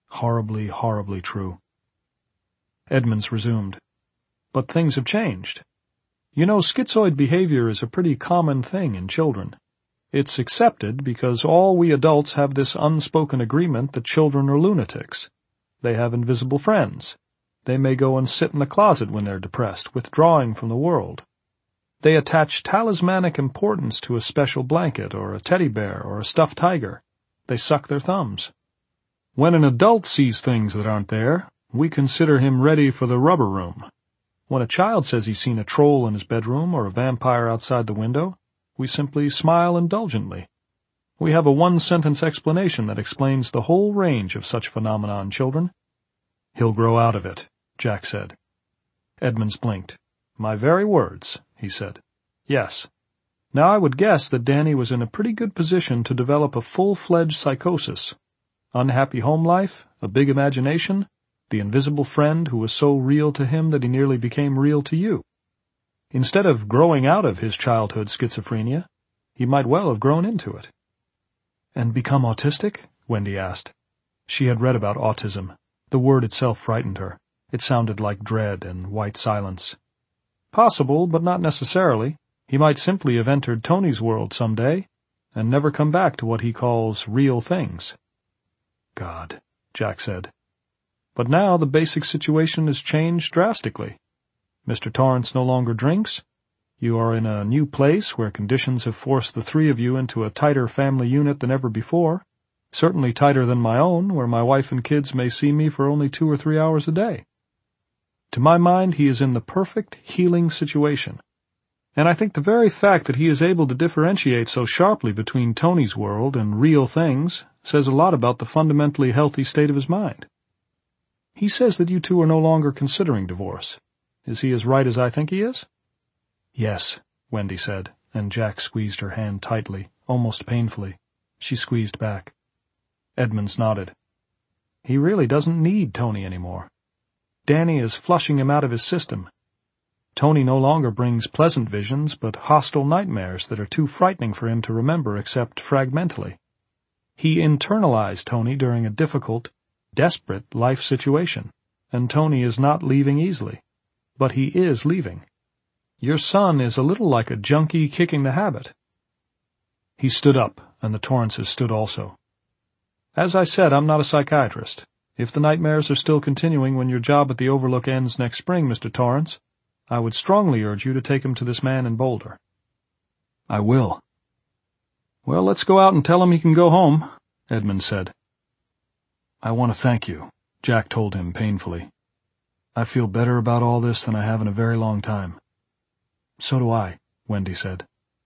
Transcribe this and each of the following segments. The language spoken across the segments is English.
Horribly, horribly true. Edmonds resumed. But things have changed. You know, schizoid behavior is a pretty common thing in children. It's accepted because all we adults have this unspoken agreement that children are lunatics. They have invisible friends. They may go and sit in the closet when they're depressed, withdrawing from the world. They attach talismanic importance to a special blanket or a teddy bear or a stuffed tiger. They suck their thumbs. When an adult sees things that aren't there, we consider him ready for the rubber room. When a child says he's seen a troll in his bedroom or a vampire outside the window, we simply smile indulgently. We have a one-sentence explanation that explains the whole range of such phenomena in children. "He'll grow out of it," Jack said. Edmonds blinked. "My very words," he said. "Yes. Now I would guess that Danny was in a pretty good position to develop a full-fledged psychosis. Unhappy home life, a big imagination, the invisible friend who was so real to him that he nearly became real to you. Instead of growing out of his childhood schizophrenia, he might well have grown into it." "And become autistic?" Wendy asked. She had read about autism. The word itself frightened her. It sounded like dread and white silence. "Possible, but not necessarily. He might simply have entered Tony's world some day, and never come back to what he calls real things." "God," Jack said. "But now the basic situation has changed drastically. Mr. Torrance no longer drinks. You are in a new place where conditions have forced the three of you into a tighter family unit than ever before, certainly tighter than my own, where my wife and kids may see me for only 2 or 3 hours a day. To my mind, he is in the perfect healing situation. And I think the very fact that he is able to differentiate so sharply between Tony's world and real things says a lot about the fundamentally healthy state of his mind. He says that you two are no longer considering divorce. Is he as right as I think he is?" "Yes," Wendy said, and Jack squeezed her hand tightly, almost painfully. She squeezed back. Edmonds nodded. "He really doesn't need Tony anymore. Danny is flushing him out of his system. Tony no longer brings pleasant visions, but hostile nightmares that are too frightening for him to remember except fragmentally. He internalized Tony during a difficult, desperate life situation, and Tony is not leaving easily. But he is leaving. Your son is a little like a junkie kicking the habit." He stood up, and the Torrances stood also. "As I said, I'm not a psychiatrist. If the nightmares are still continuing when your job at the Overlook ends next spring, Mr. Torrance, I would strongly urge you to take him to this man in Boulder." "I will." "Well, let's go out and tell him he can go home," Edmonds said. "I want to thank you," Jack told him painfully. "I feel better about all this than I have in a very long time." "So do I," Wendy said.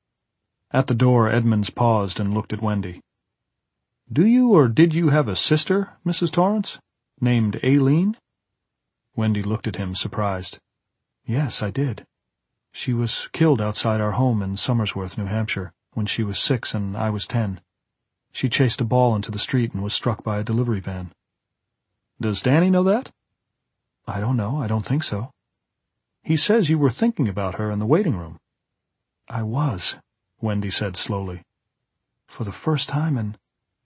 At the door, Edmonds paused and looked at Wendy. "Do you or did you have a sister, Mrs. Torrance, named Aileen?" Wendy looked at him, surprised. "Yes, I did. She was killed outside our home in Somersworth, New Hampshire, when she was 6 and I was 10. She chased a ball into the street and was struck by a delivery van." "Does Danny know that?" "I don't know. I don't think so." "He says you were thinking about her in the waiting room." "I was," Wendy said slowly. "For the first time in,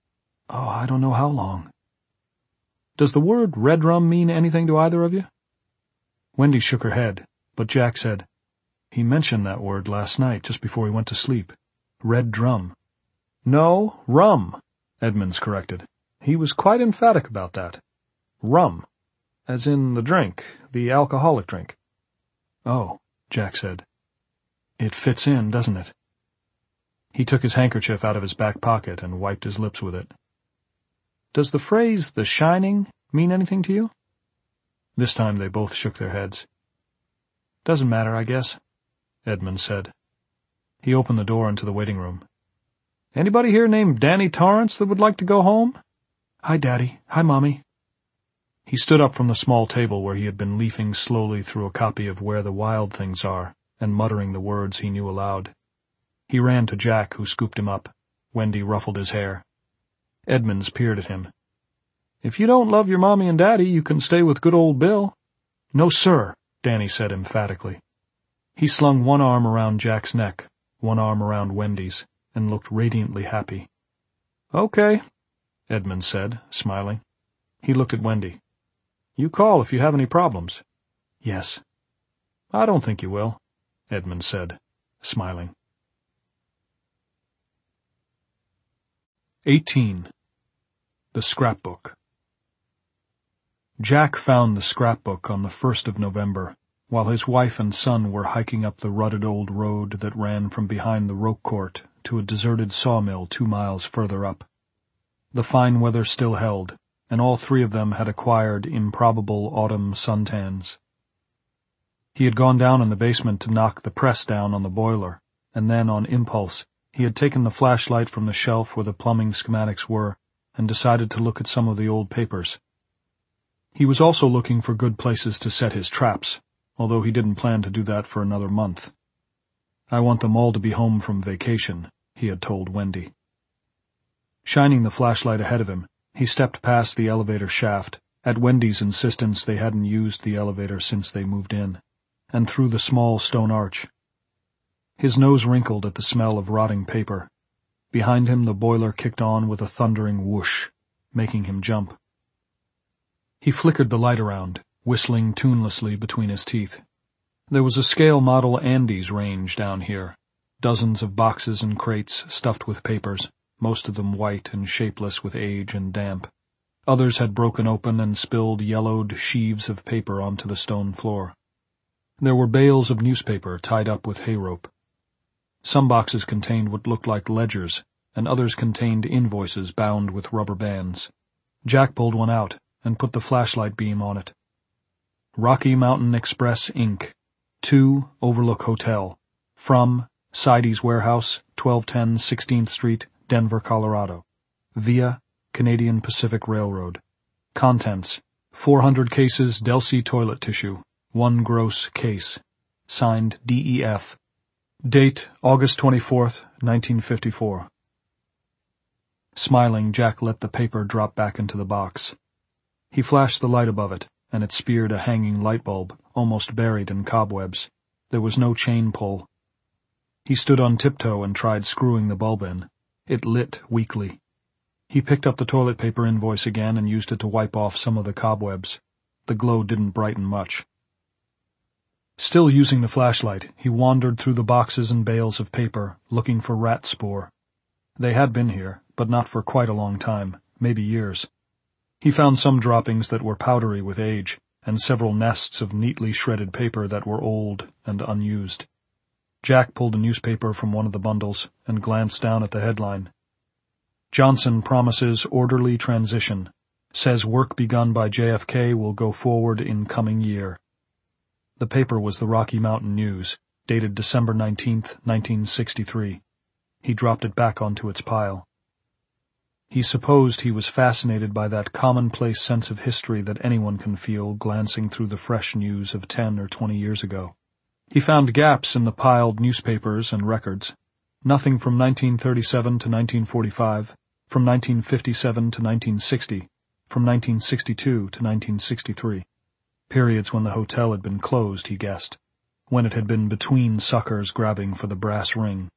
I don't know how long." "Does the word red rum mean anything to either of you?" Wendy shook her head, but Jack said, "He mentioned that word last night just before he went to sleep. Red drum." "No, rum," Edmonds corrected. "He was quite emphatic about that. Rum. As in the drink, the alcoholic drink." "Oh," Jack said. "It fits in, doesn't it?" He took his handkerchief out of his back pocket and wiped his lips with it. "Does the phrase 'The Shining' mean anything to you?" This time they both shook their heads. "Doesn't matter, I guess," Edmonds said. He opened the door into the waiting room. "Anybody here named Danny Torrance that would like to go home?" "Hi, Daddy. Hi, Mommy." He stood up from the small table where he had been leafing slowly through a copy of Where the Wild Things Are and muttering the words he knew aloud. He ran to Jack, who scooped him up. Wendy ruffled his hair. Edmonds peered at him. "If you don't love your mommy and daddy, you can stay with good old Bill." "No, sir," Danny said emphatically. He slung one arm around Jack's neck, one arm around Wendy's, and looked radiantly happy. "Okay," Edmonds said, smiling. He looked at Wendy. "You call if you have any problems." "Yes." "I don't think you will," Edmund said, smiling. 18. The Scrapbook. Jack found the scrapbook on the 1st of November, while his wife and son were hiking up the rutted old road that ran from behind the rope court to a deserted sawmill 2 miles further up. The fine weather still held, and all 3 of them had acquired improbable autumn suntans. He had gone down in the basement to knock the press down on the boiler, and then, on impulse, he had taken the flashlight from the shelf where the plumbing schematics were and decided to look at some of the old papers. He was also looking for good places to set his traps, although he didn't plan to do that for another month. "I want them all to be home from vacation," he had told Wendy. Shining the flashlight ahead of him, he stepped past the elevator shaft, at Wendy's insistence they hadn't used the elevator since they moved in, and through the small stone arch. His nose wrinkled at the smell of rotting paper. Behind him the boiler kicked on with a thundering whoosh, making him jump. He flickered the light around, whistling tunelessly between his teeth. There was a scale model Andes range down here, dozens of boxes and crates stuffed with papers, most of them white and shapeless with age and damp. Others had broken open and spilled yellowed sheaves of paper onto the stone floor. There were bales of newspaper tied up with hay rope. Some boxes contained what looked like ledgers, and others contained invoices bound with rubber bands. Jack pulled one out and put the flashlight beam on it. Rocky Mountain Express, Inc., 2 Overlook Hotel, from Sidey's Warehouse, 1210 16th Street, Denver, Colorado, via Canadian Pacific Railroad. Contents: 400 cases Delsey toilet tissue, 1 gross case. Signed DEF. Date August 24th, 1954. Smiling, Jack let the paper drop back into the box. He flashed the light above it, and it speared a hanging light bulb, almost buried in cobwebs. There was no chain pull. He stood on tiptoe and tried screwing the bulb in. It lit weakly. He picked up the toilet paper invoice again and used it to wipe off some of the cobwebs. The glow didn't brighten much. Still using the flashlight, he wandered through the boxes and bales of paper, looking for rat spoor. They had been here, but not for quite a long time, maybe years. He found some droppings that were powdery with age, and several nests of neatly shredded paper that were old and unused. Jack pulled a newspaper from one of the bundles and glanced down at the headline. Johnson promises orderly transition. Says work begun by JFK will go forward in coming year. The paper was the Rocky Mountain News, dated December 19th, 1963. He dropped it back onto its pile. He supposed he was fascinated by that commonplace sense of history that anyone can feel glancing through the fresh news of 10 or 20 years ago. He found gaps in the piled newspapers and records. Nothing from 1937 to 1945, from 1957 to 1960, from 1962 to 1963. Periods when the hotel had been closed, he guessed, when it had been between suckers grabbing for the brass ring.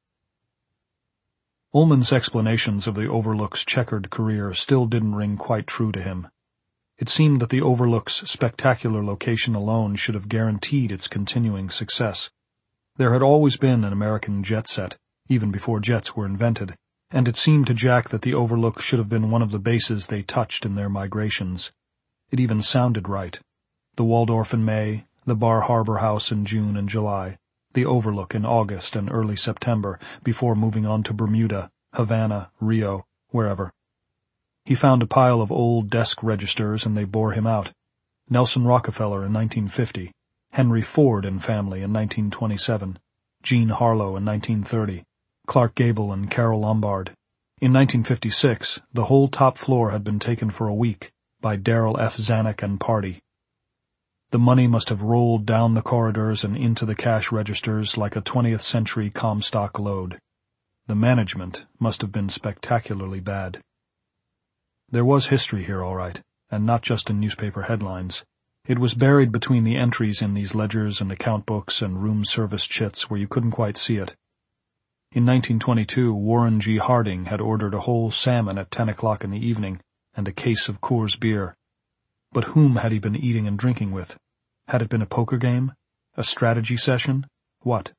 Ullman's explanations of the Overlook's checkered career still didn't ring quite true to him. It seemed that the Overlook's spectacular location alone should have guaranteed its continuing success. There had always been an American jet set, even before jets were invented, and it seemed to Jack that the Overlook should have been one of the bases they touched in their migrations. It even sounded right. The Waldorf in May, the Bar Harbor House in June and July, the Overlook in August and early September, before moving on to Bermuda, Havana, Rio, wherever. He found a pile of old desk registers and they bore him out. Nelson Rockefeller in 1950, Henry Ford and family in 1927, Jean Harlow in 1930, Clark Gable and Carole Lombard. In 1956, the whole top floor had been taken for a week by Darrell F. Zanuck and party. The money must have rolled down the corridors and into the cash registers like a 20th century Comstock load. The management must have been spectacularly bad. There was history here, all right, and not just in newspaper headlines. It was buried between the entries in these ledgers and account books and room service chits where you couldn't quite see it. In 1922, Warren G. Harding had ordered a whole salmon at 10 o'clock in the evening and a case of Coors beer, But whom had he been eating and drinking with? Had it been a poker game? A strategy session? What?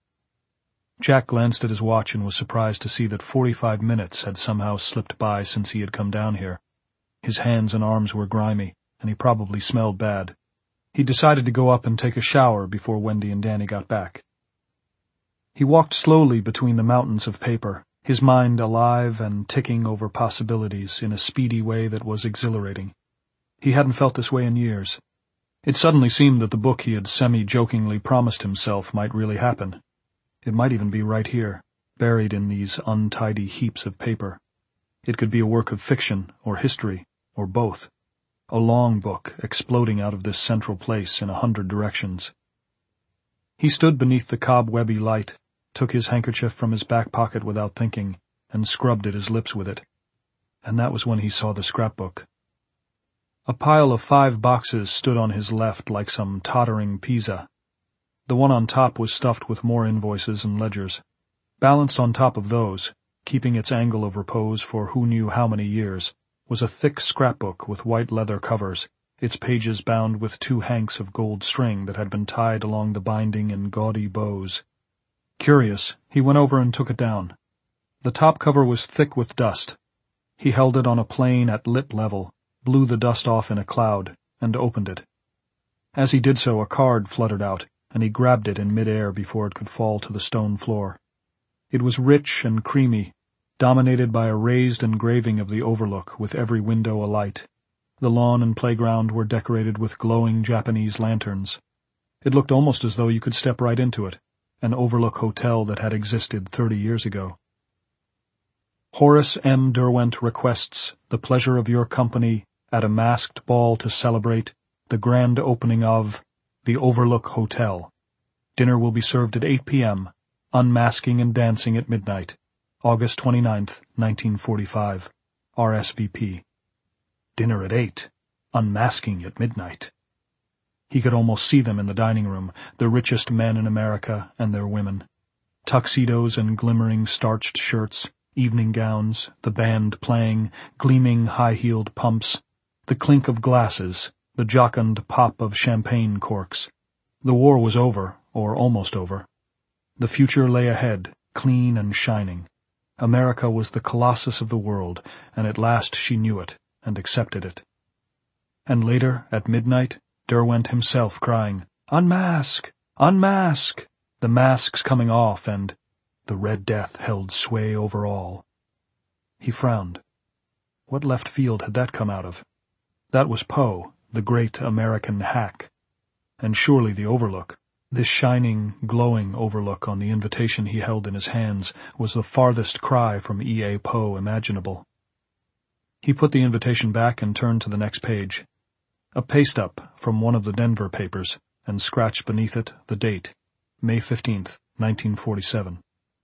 Jack glanced at his watch and was surprised to see that 45 minutes had somehow slipped by since he had come down here. His hands and arms were grimy, and he probably smelled bad. He decided to go up and take a shower before Wendy and Danny got back. He walked slowly between the mountains of paper, his mind alive and ticking over possibilities in a speedy way that was exhilarating. He hadn't felt this way in years. It suddenly seemed that the book he had semi-jokingly promised himself might really happen. It might even be right here, buried in these untidy heaps of paper. It could be a work of fiction or history, or both. A long book exploding out of this central place in 100 directions. He stood beneath the cobwebby light, took his handkerchief from his back pocket without thinking, and scrubbed at his lips with it. And that was when he saw the scrapbook. A pile of 5 boxes stood on his left like some tottering Pisa. The one on top was stuffed with more invoices and ledgers. Balanced on top of those, keeping its angle of repose for who knew how many years, was a thick scrapbook with white leather covers, its pages bound with 2 hanks of gold string that had been tied along the binding in gaudy bows. Curious, he went over and took it down. The top cover was thick with dust. He held it on a plane at lip level, blew the dust off in a cloud, and opened it. As he did so, a card fluttered out, and he grabbed it in mid-air before it could fall to the stone floor. It was rich and creamy, dominated by a raised engraving of the overlook with every window alight. The lawn and playground were decorated with glowing Japanese lanterns. It looked almost as though you could step right into it, an overlook hotel that had existed 30 years ago. Horace M. Derwent requests the pleasure of your company at a masked ball to celebrate the grand opening of the Overlook Hotel. Dinner will be served at 8 p.m., unmasking and dancing at midnight. August 29th, 1945. RSVP. Dinner at 8. Unmasking at midnight. He could almost see them in the dining room, the richest men in America and their women. Tuxedos and glimmering starched shirts, evening gowns, the band playing, gleaming high-heeled pumps, the clink of glasses, the jocund pop of champagne corks. The war was over, or almost over. The future lay ahead, clean and shining. America was the colossus of the world, and at last she knew it, and accepted it. And later, at midnight, Derwent himself crying, "Unmask! Unmask!" The masks coming off, and the Red Death held sway over all. He frowned. What left field had that come out of? That was Poe, the great American hack. And surely the Overlook, this shining, glowing Overlook on the invitation he held in his hands, was the farthest cry from E.A. Poe imaginable. He put the invitation back and turned to the next page. A paste-up from one of the Denver papers, and scratched beneath it the date, May 15th, 1947.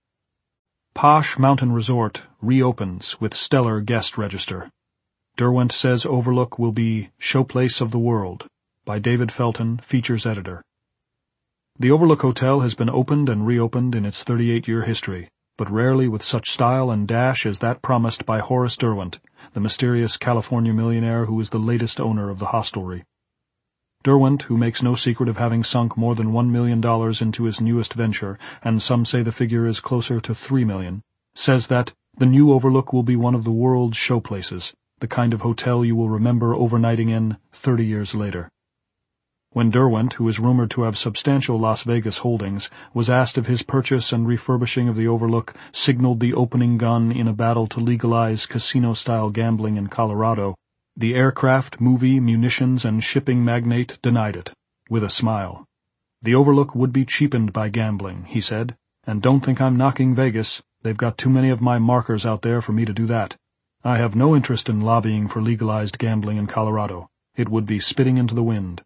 Posh Mountain Resort reopens with stellar guest register. Derwent says Overlook will be Showplace of the World, by David Felton, features editor. The Overlook Hotel has been opened and reopened in its 38-year history, but rarely with such style and dash as that promised by Horace Derwent, the mysterious California millionaire who is the latest owner of the hostelry. Derwent, who makes no secret of having sunk more than $1 million into his newest venture, and some say the figure is closer to $3 million, says that the new Overlook will be one of the world's showplaces, the kind of hotel you will remember overnighting in 30 years later. When Derwent, who is rumored to have substantial Las Vegas holdings, was asked if his purchase and refurbishing of the Overlook signaled the opening gun in a battle to legalize casino-style gambling in Colorado, the aircraft, movie, munitions, and shipping magnate denied it, with a smile. The Overlook would be cheapened by gambling, he said, and don't think I'm knocking Vegas. They've got too many of my markers out there for me to do that. I have no interest in lobbying for legalized gambling in Colorado. It would be spitting into the wind.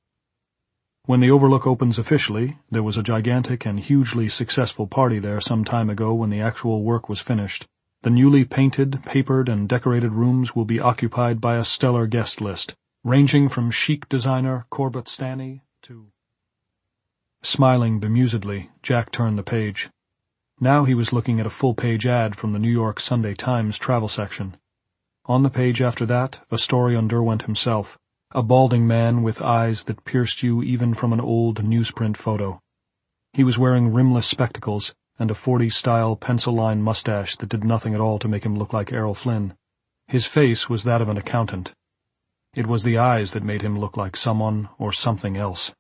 When the Overlook opens officially, there was a gigantic and hugely successful party there some time ago when the actual work was finished. The newly painted, papered, and decorated rooms will be occupied by a stellar guest list, ranging from chic designer Corbett Stanny to... Smiling bemusedly, Jack turned the page. Now he was looking at a full-page ad from the New York Sunday Times travel section. On the page after that, a story on Derwent himself, a balding man with eyes that pierced you even from an old newsprint photo. He was wearing rimless spectacles and a 40s-style pencil-line mustache that did nothing at all to make him look like Errol Flynn. His face was that of an accountant. It was the eyes that made him look like someone or something else.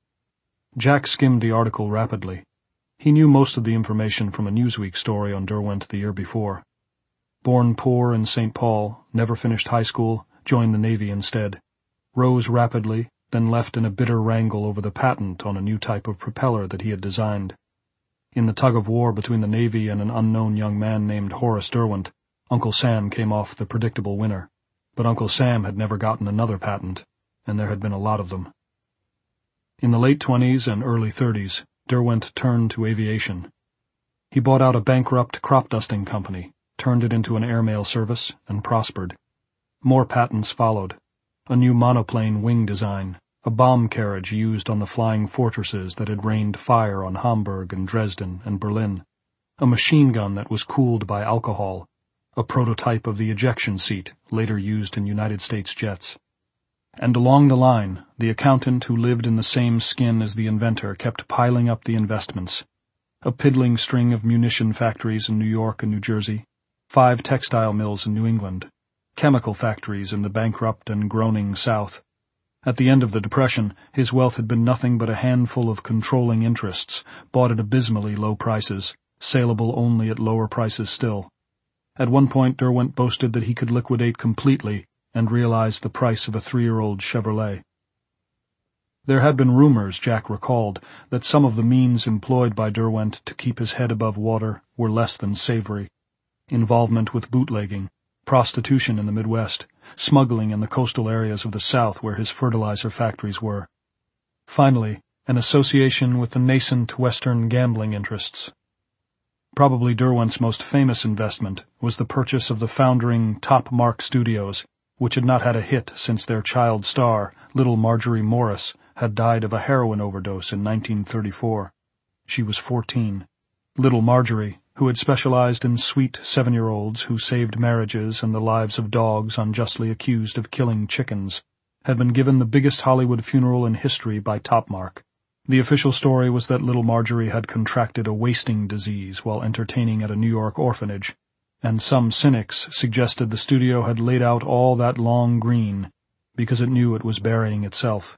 Jack skimmed the article rapidly. He knew most of the information from a Newsweek story on Derwent the year before. Born poor in St. Paul, never finished high school, joined the Navy instead. Rose rapidly, then left in a bitter wrangle over the patent on a new type of propeller that he had designed. In the tug-of-war between the Navy and an unknown young man named Horace Derwent, Uncle Sam came off the predictable winner. But Uncle Sam had never gotten another patent, and there had been a lot of them. In the late 20s and early 30s, Derwent turned to aviation. He bought out a bankrupt crop dusting company, turned it into an airmail service, and prospered. More patents followed. A new monoplane wing design, a bomb carriage used on the flying fortresses that had rained fire on Hamburg and Dresden and Berlin, a machine gun that was cooled by alcohol, a prototype of the ejection seat later used in United States jets. And along the line, the accountant who lived in the same skin as the inventor kept piling up the investments. A piddling string of munition factories in New York and New Jersey, 5 textile mills in New England, chemical factories in the bankrupt and groaning South. At the end of the Depression, his wealth had been nothing but a handful of controlling interests, bought at abysmally low prices, saleable only at lower prices still. At one point Derwent boasted that he could liquidate completely and realize the price of a 3-year-old Chevrolet. There had been rumors, Jack recalled, that some of the means employed by Derwent to keep his head above water were less than savory. Involvement with bootlegging, prostitution in the Midwest, smuggling in the coastal areas of the South where his fertilizer factories were. Finally, an association with the nascent Western gambling interests. Probably Derwent's most famous investment was the purchase of the foundering Top Mark Studios, which had not had a hit since their child star, Little Marjorie Morris, had died of a heroin overdose in 1934. She was 14. Little Marjorie, who had specialized in sweet 7-year-olds who saved marriages and the lives of dogs unjustly accused of killing chickens, had been given the biggest Hollywood funeral in history by Top Mark. The official story was that Little Marjorie had contracted a wasting disease while entertaining at a New York orphanage, and some cynics suggested the studio had laid out all that long green because it knew it was burying itself.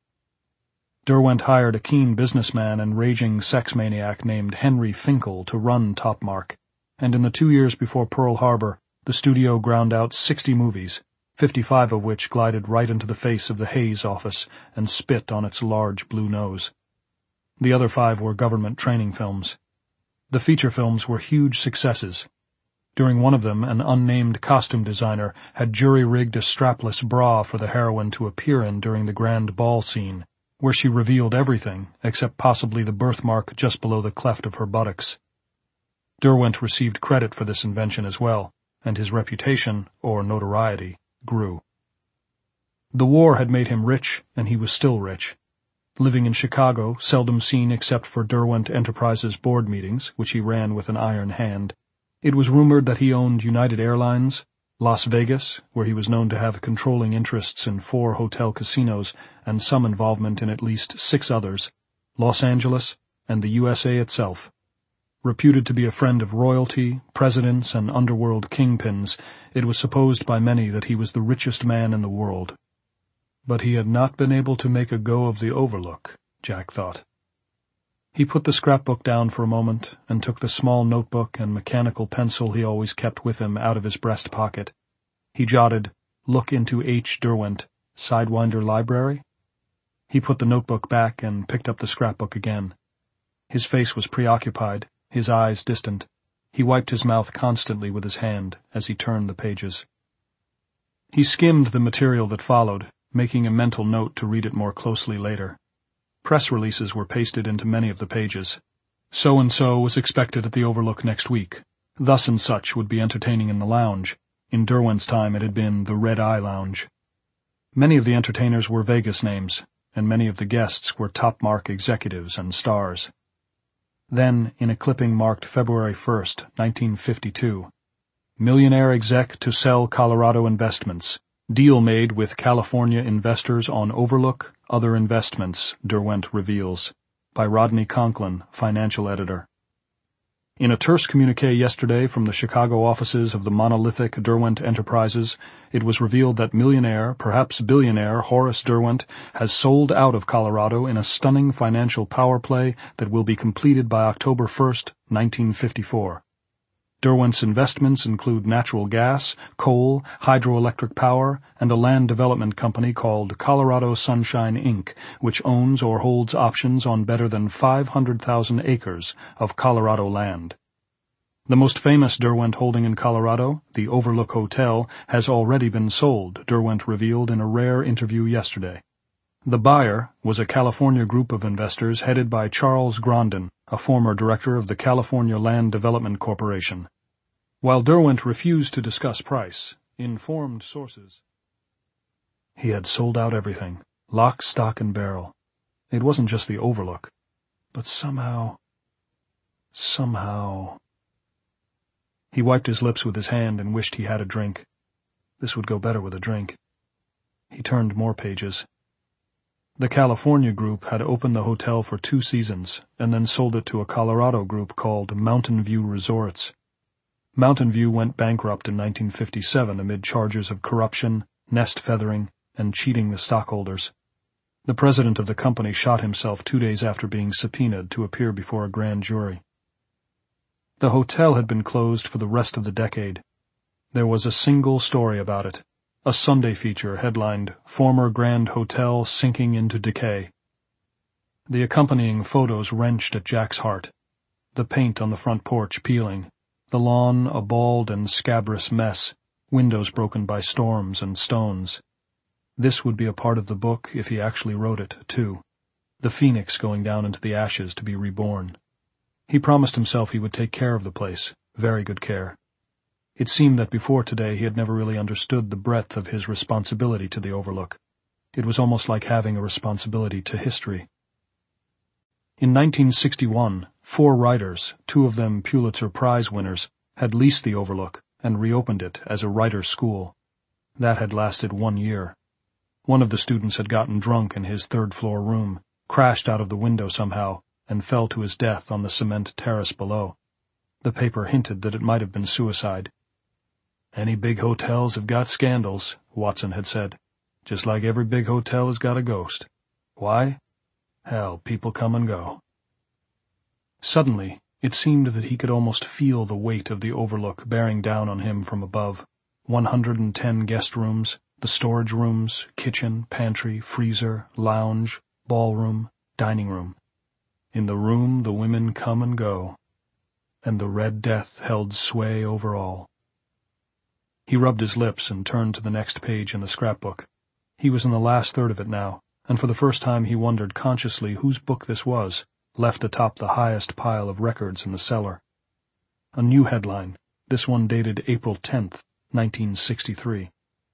Derwent hired a keen businessman and raging sex maniac named Henry Finkel to run Top Mark, and in the 2 years before Pearl Harbor, the studio ground out 60 movies, 55 of which glided right into the face of the Hayes office and spit on its large blue nose. The other 5 were government training films. The feature films were huge successes. During one of them, an unnamed costume designer had jury-rigged a strapless bra for the heroine to appear in during the grand ball scene, where she revealed everything except possibly the birthmark just below the cleft of her buttocks. Derwent received credit for this invention as well, and his reputation, or notoriety, grew. The war had made him rich, and he was still rich. Living in Chicago, seldom seen except for Derwent Enterprises board meetings, which he ran with an iron hand, it was rumored that he owned United Airlines, Las Vegas, where he was known to have controlling interests in 4 hotel casinos and some involvement in at least 6 others, Los Angeles, and the USA itself. Reputed to be a friend of royalty, presidents, and underworld kingpins, it was supposed by many that he was the richest man in the world. But he had not been able to make a go of the Overlook, Jack thought. He put the scrapbook down for a moment and took the small notebook and mechanical pencil he always kept with him out of his breast pocket. He jotted, "Look into H. Derwent, Sidewinder Library." He put the notebook back and picked up the scrapbook again. His face was preoccupied, his eyes distant. He wiped his mouth constantly with his hand as he turned the pages. He skimmed the material that followed, making a mental note to read it more closely later. Press releases were pasted into many of the pages. So-and-so was expected at the Overlook next week. Thus and such would be entertaining in the lounge. In Derwent's time it had been the Red Eye Lounge. Many of the entertainers were Vegas names, and many of the guests were Top Mark executives and stars. Then, in a clipping marked February 1st, 1952, "Millionaire exec to sell Colorado investments. Deal made with California investors on Overlook, Other Investments, Derwent reveals. By Rodney Conklin, financial editor. In a terse communiqué yesterday from the Chicago offices of the monolithic Derwent Enterprises, it was revealed that millionaire, perhaps billionaire, Horace Derwent has sold out of Colorado in a stunning financial power play that will be completed by October 1, 1954. Derwent's investments include natural gas, coal, hydroelectric power, and a land development company called Colorado Sunshine, Inc., which owns or holds options on better than 500,000 acres of Colorado land. The most famous Derwent holding in Colorado, the Overlook Hotel, has already been sold, Derwent revealed in a rare interview yesterday. The buyer was a California group of investors headed by Charles Grondin, a former director of the California Land Development Corporation. While Derwent refused to discuss price, informed sources. He had sold out everything, lock, stock, and barrel. It wasn't just the Overlook, but somehow... He wiped his lips with his hand and wished he had a drink. This would go better with a drink. He turned more pages. The California group had opened the hotel for 2 seasons and then sold it to a Colorado group called Mountain View Resorts. Mountain View went bankrupt in 1957 amid charges of corruption, nest feathering, and cheating the stockholders. The president of the company shot himself 2 days after being subpoenaed to appear before a grand jury. The hotel had been closed for the rest of the decade. There was a single story about it, a Sunday feature headlined, "Former Grand Hotel Sinking into Decay." The accompanying photos wrenched at Jack's heart. The paint on the front porch peeling, the lawn a bald and scabrous mess, windows broken by storms and stones. This would be a part of the book if he actually wrote it, too. The phoenix going down into the ashes to be reborn. He promised himself he would take care of the place, very good care. It seemed that before today he had never really understood the breadth of his responsibility to the Overlook. It was almost like having a responsibility to history. In 1961, 4 writers, 2 of them Pulitzer Prize winners, had leased the Overlook and reopened it as a writer's school. That had lasted 1 year. One of the students had gotten drunk in his 3rd-floor room, crashed out of the window somehow, and fell to his death on the cement terrace below. The paper hinted that it might have been suicide. "Any big hotels have got scandals," Watson had said. "Just like every big hotel has got a ghost. Why? Hell, people come and go." Suddenly, it seemed that he could almost feel the weight of the Overlook bearing down on him from above. 110 guest rooms, the storage rooms, kitchen, pantry, freezer, lounge, ballroom, dining room. In the room the women come and go, and the Red Death held sway over all. He rubbed his lips and turned to the next page in the scrapbook. He was in the last third of it now, and for the first time he wondered consciously whose book this was, left atop the highest pile of records in the cellar. A new headline, this one dated April 10th, 1963.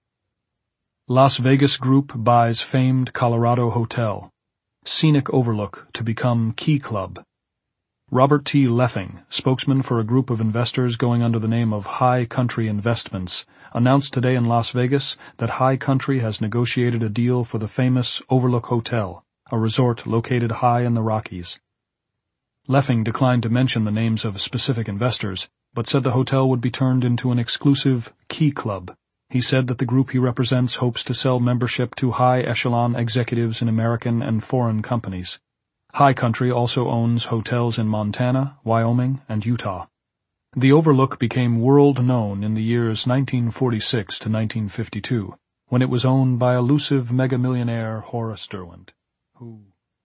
Las Vegas Group buys famed Colorado hotel. Scenic Overlook to become Key Club. Robert T. Leffing, spokesman for a group of investors going under the name of High Country Investments, announced today in Las Vegas that High Country has negotiated a deal for the famous Overlook Hotel, a resort located high in the Rockies. Leffing declined to mention the names of specific investors, but said the hotel would be turned into an exclusive Key Club. He said that the group he represents hopes to sell membership to high-echelon executives in American and foreign companies. High Country also owns hotels in Montana, Wyoming, and Utah. The Overlook became world-known in the years 1946 to 1952, when it was owned by elusive mega-millionaire Horace Derwent, who...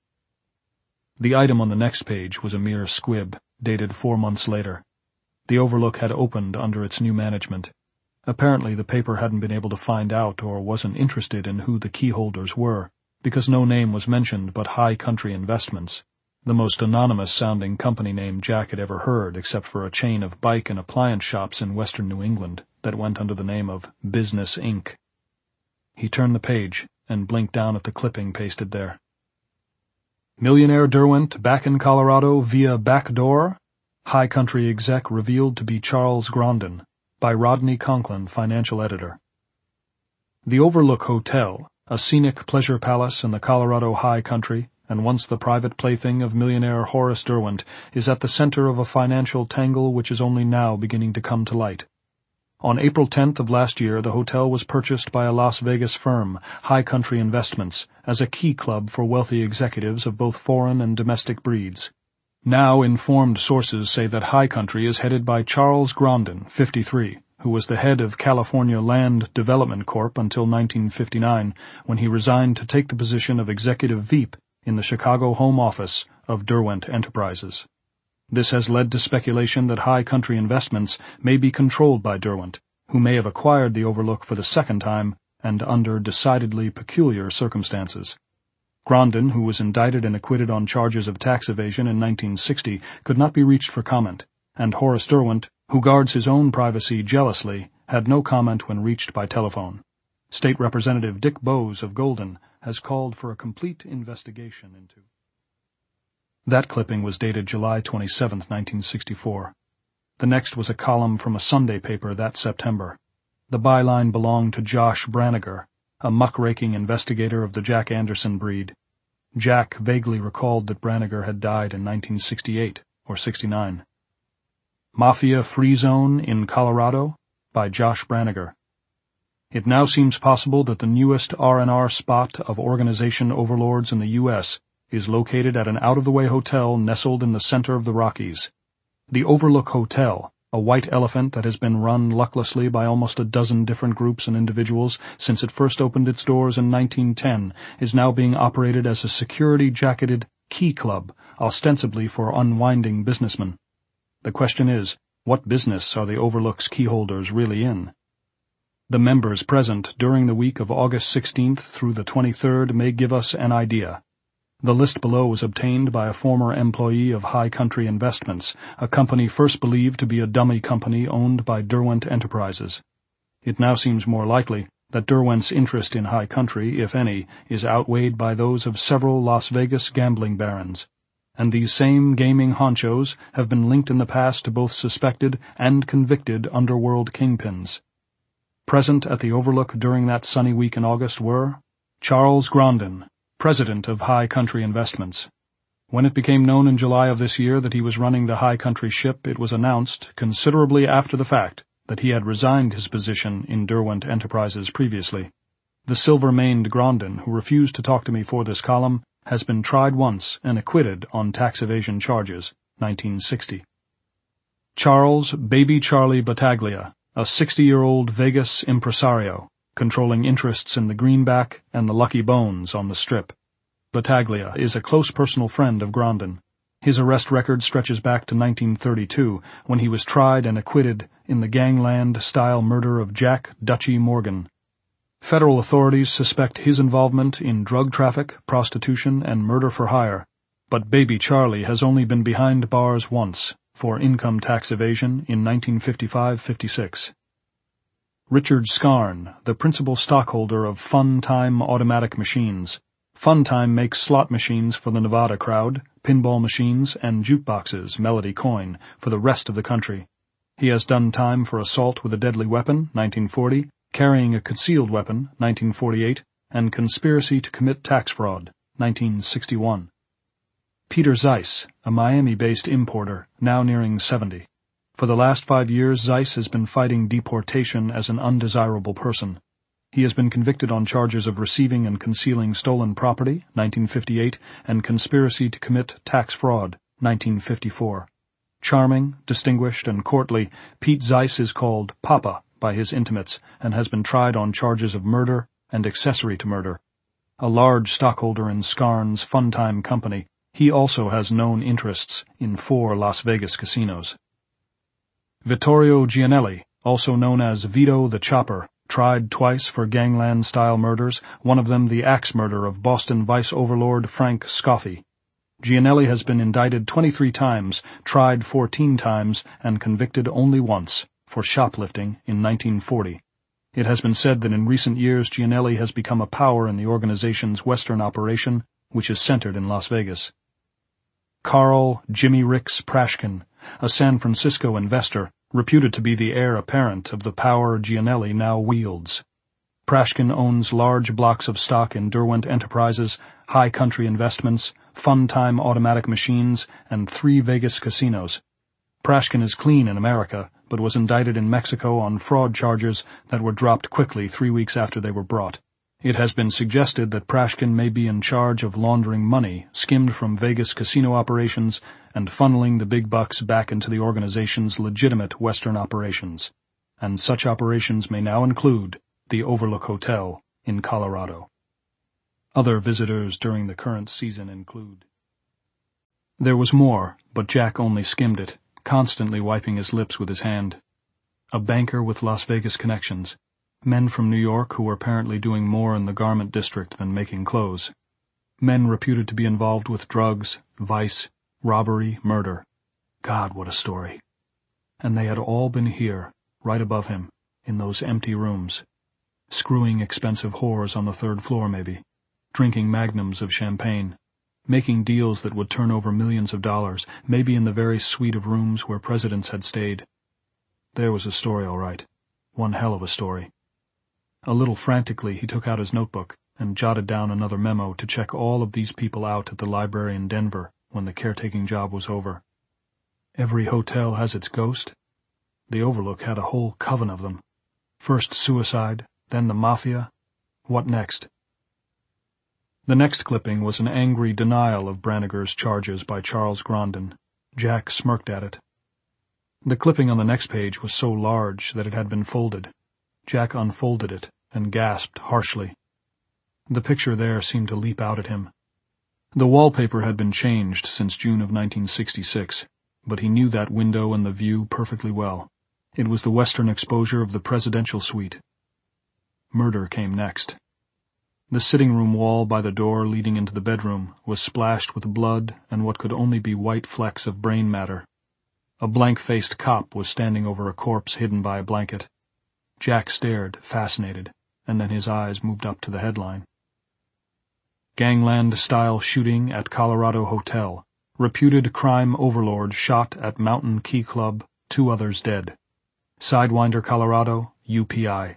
The item on the next page was a mere squib, dated 4 months later. The Overlook had opened under its new management. Apparently the paper hadn't been able to find out or wasn't interested in who the key holders were, because no name was mentioned but High Country Investments, the most anonymous-sounding company name Jack had ever heard except for a chain of bike and appliance shops in western New England that went under the name of Business Inc. He turned the page and blinked down at the clipping pasted there. Millionaire Derwent back in Colorado via back door? High Country exec revealed to be Charles Grondin, by Rodney Conklin, financial editor. The Overlook Hotel, a scenic pleasure palace in the Colorado high country, and once the private plaything of millionaire Horace Derwent, is at the center of a financial tangle which is only now beginning to come to light. On April 10th of last year, the hotel was purchased by a Las Vegas firm, High Country Investments, as a key club for wealthy executives of both foreign and domestic breeds. Now informed sources say that High Country is headed by Charles Grondin, 53, who was the head of California Land Development Corp. Until 1959, when he resigned to take the position of executive Veep in the Chicago home office of Derwent Enterprises. This has led to speculation that High Country Investments may be controlled by Derwent, who may have acquired the Overlook for the second time and under decidedly peculiar circumstances. Grondin, who was indicted and acquitted on charges of tax evasion in 1960, could not be reached for comment, and Horace Derwent, who guards his own privacy jealously, had no comment when reached by telephone. State Representative Dick Bowes of Golden has called for a complete investigation into. That clipping was dated July 27, 1964. The next was a column from a Sunday paper that September. The byline belonged to Josh Branniger, a muckraking investigator of the Jack Anderson breed. Jack vaguely recalled that Branniger had died in 1968 or 69. Mafia Free Zone in Colorado by Josh Branniger. It now seems possible that the newest R&R spot of organization overlords in the U.S. is located at an out-of-the-way hotel nestled in the center of the Rockies. The Overlook Hotel, a white elephant that has been run lucklessly by almost a dozen different groups and individuals since it first opened its doors in 1910, is now being operated as a security-jacketed key club, ostensibly for unwinding businessmen. The question is, what business are the Overlook's keyholders really in? The members present during the week of August 16th through the 23rd may give us an idea. The list below was obtained by a former employee of High Country Investments, a company first believed to be a dummy company owned by Derwent Enterprises. It now seems more likely that Derwent's interest in High Country, if any, is outweighed by those of several Las Vegas gambling barons, and these same gaming honchos have been linked in the past to both suspected and convicted underworld kingpins. Present at the Overlook during that sunny week in August were Charles Grondin, president of High Country Investments. When it became known in July of this year that he was running the High Country ship, it was announced, considerably after the fact, that he had resigned his position in Derwent Enterprises previously. The silver-maned Grondin, who refused to talk to me for this column, has been tried once and acquitted on tax evasion charges, 1960. Charles Baby Charlie Battaglia, a 60-year-old Vegas impresario, controlling interests in the Greenback and the Lucky Bones on the Strip. Battaglia is a close personal friend of Grondin. His arrest record stretches back to 1932, when he was tried and acquitted in the gangland-style murder of Jack Dutchy Morgan. Federal authorities suspect his involvement in drug traffic, prostitution, and murder for hire, but Baby Charlie has only been behind bars once, for income tax evasion in 1955-56. Richard Scarn, the principal stockholder of Fun Time Automatic Machines. Fun Time makes slot machines for the Nevada crowd, pinball machines, and jukeboxes, Melody Coin, for the rest of the country. He has done time for assault with a deadly weapon, 1940, carrying a concealed weapon, 1948, and conspiracy to commit tax fraud, 1961. Peter Zeiss, a Miami-based importer, now nearing 70. For the last 5 years, Zeiss has been fighting deportation as an undesirable person. He has been convicted on charges of receiving and concealing stolen property, 1958, and conspiracy to commit tax fraud, 1954. Charming, distinguished, and courtly, Pete Zeiss is called Papa by his intimates and has been tried on charges of murder and accessory to murder. A large stockholder in Scarn's Fun Time company, he also has known interests in 4 Las Vegas casinos. Vittorio Gianelli, also known as Vito the Chopper, tried twice for gangland-style murders, one of them the axe murder of Boston vice overlord Frank Scoffey. Gianelli has been indicted 23 times, tried 14 times, and convicted only once, for shoplifting in 1940. It has been said that in recent years Gianelli has become a power in the organization's Western operation, which is centered in Las Vegas. Carl Jimmy Ricks Prashkin, a San Francisco investor, reputed to be the heir apparent of the power Gianelli now wields. Prashkin owns large blocks of stock in Derwent Enterprises, High Country Investments, Fun Time Automatic Machines, and 3 Vegas casinos. Prashkin is clean in America, but was indicted in Mexico on fraud charges that were dropped quickly 3 weeks after they were brought. It has been suggested that Prashkin may be in charge of laundering money skimmed from Vegas casino operations and funneling the big bucks back into the organization's legitimate Western operations. And such operations may now include the Overlook Hotel in Colorado. Other visitors during the current season include... There was more, but Jack only skimmed it, constantly wiping his lips with his hand. A banker with Las Vegas connections. Men from New York who were apparently doing more in the garment district than making clothes. Men reputed to be involved with drugs, vice, robbery, murder. God, what a story. And they had all been here, right above him, in those empty rooms. Screwing expensive whores on the 3rd floor, maybe. Drinking magnums of champagne. Making deals that would turn over millions of dollars, maybe in the very suite of rooms where presidents had stayed. There was a story, all right. One hell of a story. A little frantically, he took out his notebook and jotted down another memo to check all of these people out at the library in Denver when the caretaking job was over. Every hotel has its ghost. The Overlook had a whole coven of them. First suicide, then the mafia. What next? The next clipping was an angry denial of Branniger's charges by Charles Grondin. Jack smirked at it. The clipping on the next page was so large that it had been folded. Jack unfolded it and gasped harshly. The picture there seemed to leap out at him. The wallpaper had been changed since June of 1966, but he knew that window and the view perfectly well. It was the western exposure of the presidential suite. Murder came next. The sitting-room wall by the door leading into the bedroom was splashed with blood and what could only be white flecks of brain matter. A blank-faced cop was standing over a corpse hidden by a blanket. Jack stared, fascinated, and then his eyes moved up to the headline. Gangland-style shooting at Colorado Hotel. Reputed crime overlord shot at Mountain Key Club, 2 others dead. Sidewinder, Colorado, UPI.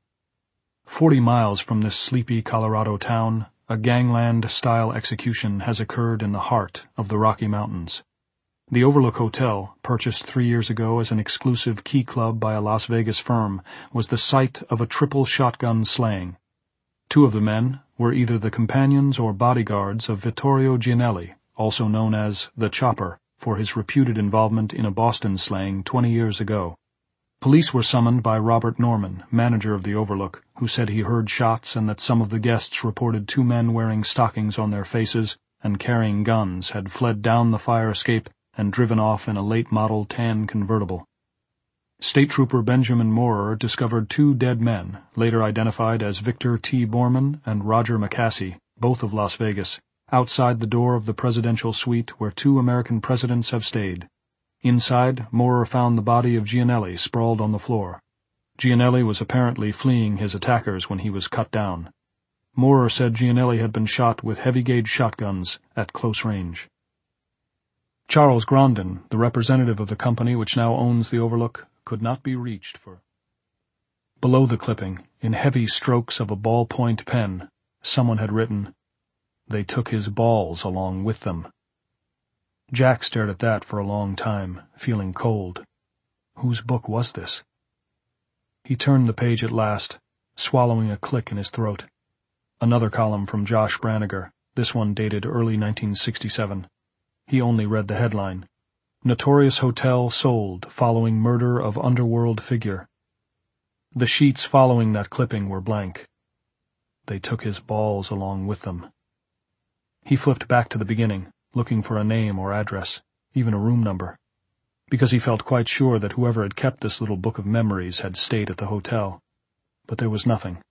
40 miles from this sleepy Colorado town, a gangland-style execution has occurred in the heart of the Rocky Mountains. The Overlook Hotel, purchased 3 years ago as an exclusive key club by a Las Vegas firm, was the site of a triple shotgun slaying. 2 of the men were either the companions or bodyguards of Vittorio Gianelli, also known as the Chopper, for his reputed involvement in a Boston slaying 20 years ago. Police were summoned by Robert Norman, manager of the Overlook, who said he heard shots and that some of the guests reported 2 men wearing stockings on their faces and carrying guns had fled down the fire escape and driven off in a late-model tan convertible. State Trooper Benjamin Moorer discovered 2 dead men, later identified as Victor T. Borman and Roger McCassie, both of Las Vegas, outside the door of the presidential suite where 2 American presidents have stayed. Inside, Moorer found the body of Gianelli sprawled on the floor. Gianelli was apparently fleeing his attackers when he was cut down. Moorer said Gianelli had been shot with heavy-gauge shotguns at close range. Charles Grondin, the representative of the company which now owns the Overlook, could not be reached for... Below the clipping, in heavy strokes of a ballpoint pen, someone had written, "They took his balls along with them." Jack stared at that for a long time, feeling cold. Whose book was this? He turned the page at last, swallowing a click in his throat. Another column from Josh Branniger, this one dated early 1967. He only read the headline, "Notorious Hotel Sold Following Murder of Underworld Figure." The sheets following that clipping were blank. They took his balls along with them. He flipped back to the beginning, looking for a name or address, even a room number, because he felt quite sure that whoever had kept this little book of memories had stayed at the hotel. But there was nothing.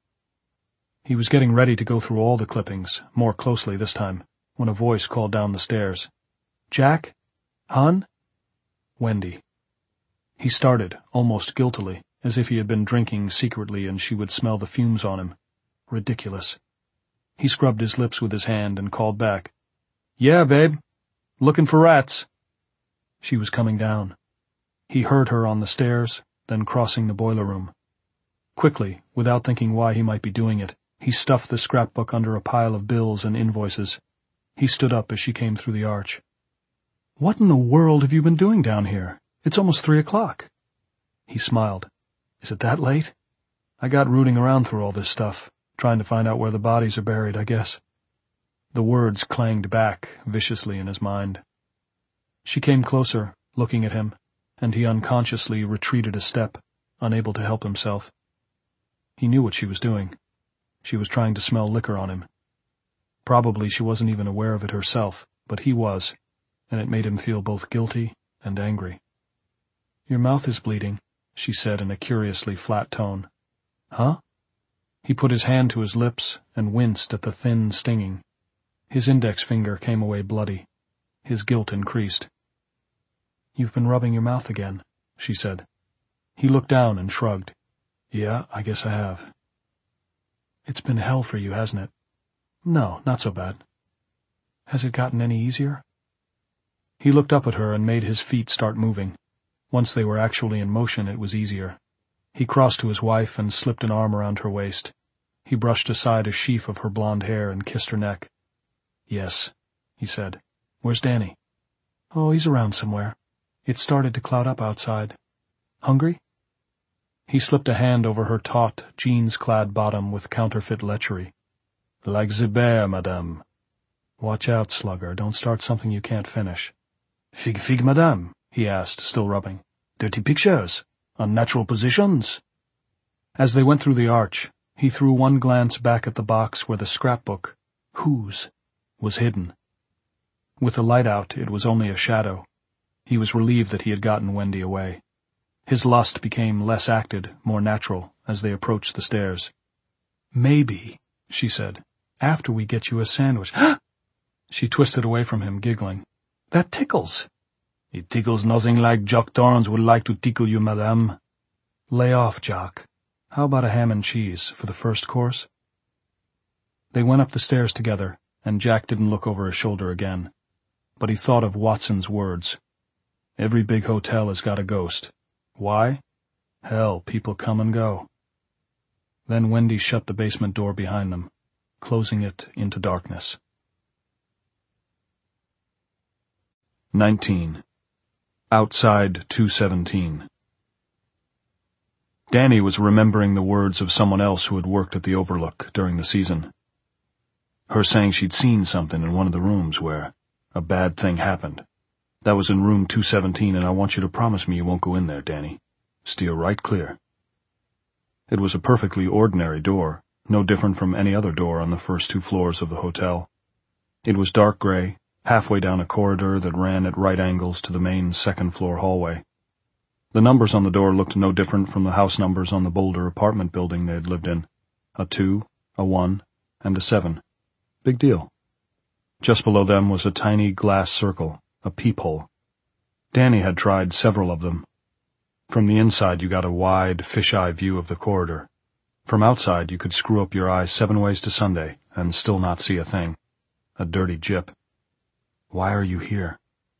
He was getting ready to go through all the clippings, more closely this time, when a voice called down the stairs. "Jack? Hon?" Wendy. He started, almost guiltily, as if he had been drinking secretly and she would smell the fumes on him. Ridiculous. He scrubbed his lips with his hand and called back, "Yeah, babe. Looking for rats." She was coming down. He heard her on the stairs, then crossing the boiler room. Quickly, without thinking why he might be doing it, he stuffed the scrapbook under a pile of bills and invoices. He stood up as she came through the arch. "What in the world have you been doing down here? It's almost 3 o'clock. He smiled. "Is it that late? I got rooting around through all this stuff, trying to find out where the bodies are buried, I guess." The words clanged back viciously in his mind. She came closer, looking at him, and he unconsciously retreated a step, unable to help himself. He knew what she was doing. She was trying to smell liquor on him. Probably she wasn't even aware of it herself, but he was, and it made him feel both guilty and angry. "Your mouth is bleeding," she said in a curiously flat tone. "Huh?" He put his hand to his lips and winced at the thin stinging. His index finger came away bloody. His guilt increased. "You've been rubbing your mouth again," she said. He looked down and shrugged. "Yeah, I guess I have." "It's been hell for you, hasn't it?" "No, not so bad." "Has it gotten any easier?" He looked up at her and made his feet start moving. Once they were actually in motion, it was easier. He crossed to his wife and slipped an arm around her waist. He brushed aside a sheaf of her blonde hair and kissed her neck. "Yes," he said. "Where's Danny?" "Oh, he's around somewhere. It started to cloud up outside. Hungry?" He slipped a hand over her taut, jeans-clad bottom with counterfeit lechery. "Like the bear, madame." "Watch out, slugger. Don't start something you can't finish." "Fig, madame?" he asked, still rubbing. "Dirty pictures? Unnatural positions?" As they went through the arch, he threw one glance back at the box where the scrapbook, whose, was hidden. With the light out, it was only a shadow. He was relieved that he had gotten Wendy away. His lust became less acted, more natural, as they approached the stairs. "Maybe," she said, "after we get you a sandwich." She twisted away from him, giggling. "That tickles." "It tickles nothing like Jock Torrance would like to tickle you, madame." "Lay off, Jock. How about a ham and cheese for the first course?" They went up the stairs together, and Jack didn't look over his shoulder again. But he thought of Watson's words. Every big hotel has got a ghost. Why? Hell, people come and go. Then Wendy shut the basement door behind them, closing it into darkness. 19. Outside 217. Danny was remembering the words of someone else who had worked at the Overlook during the season. Her saying she'd seen something in one of the rooms where a bad thing happened. "That was in room 217, and I want you to promise me you won't go in there, Danny. Steer right clear." It was a perfectly ordinary door, no different from any other door on the first 2 floors of the hotel. It was dark gray, halfway down a corridor that ran at right angles to the main second-floor hallway. The numbers on the door looked no different from the house numbers on the Boulder apartment building they had lived in. A 2, a 1, and a 7. Big deal. Just below them was a tiny glass circle, a peephole. Danny had tried several of them. From the inside you got a wide, fish-eye view of the corridor. From outside you could screw up your eyes 7 ways to Sunday and still not see a thing. A dirty gyp. Why are you here?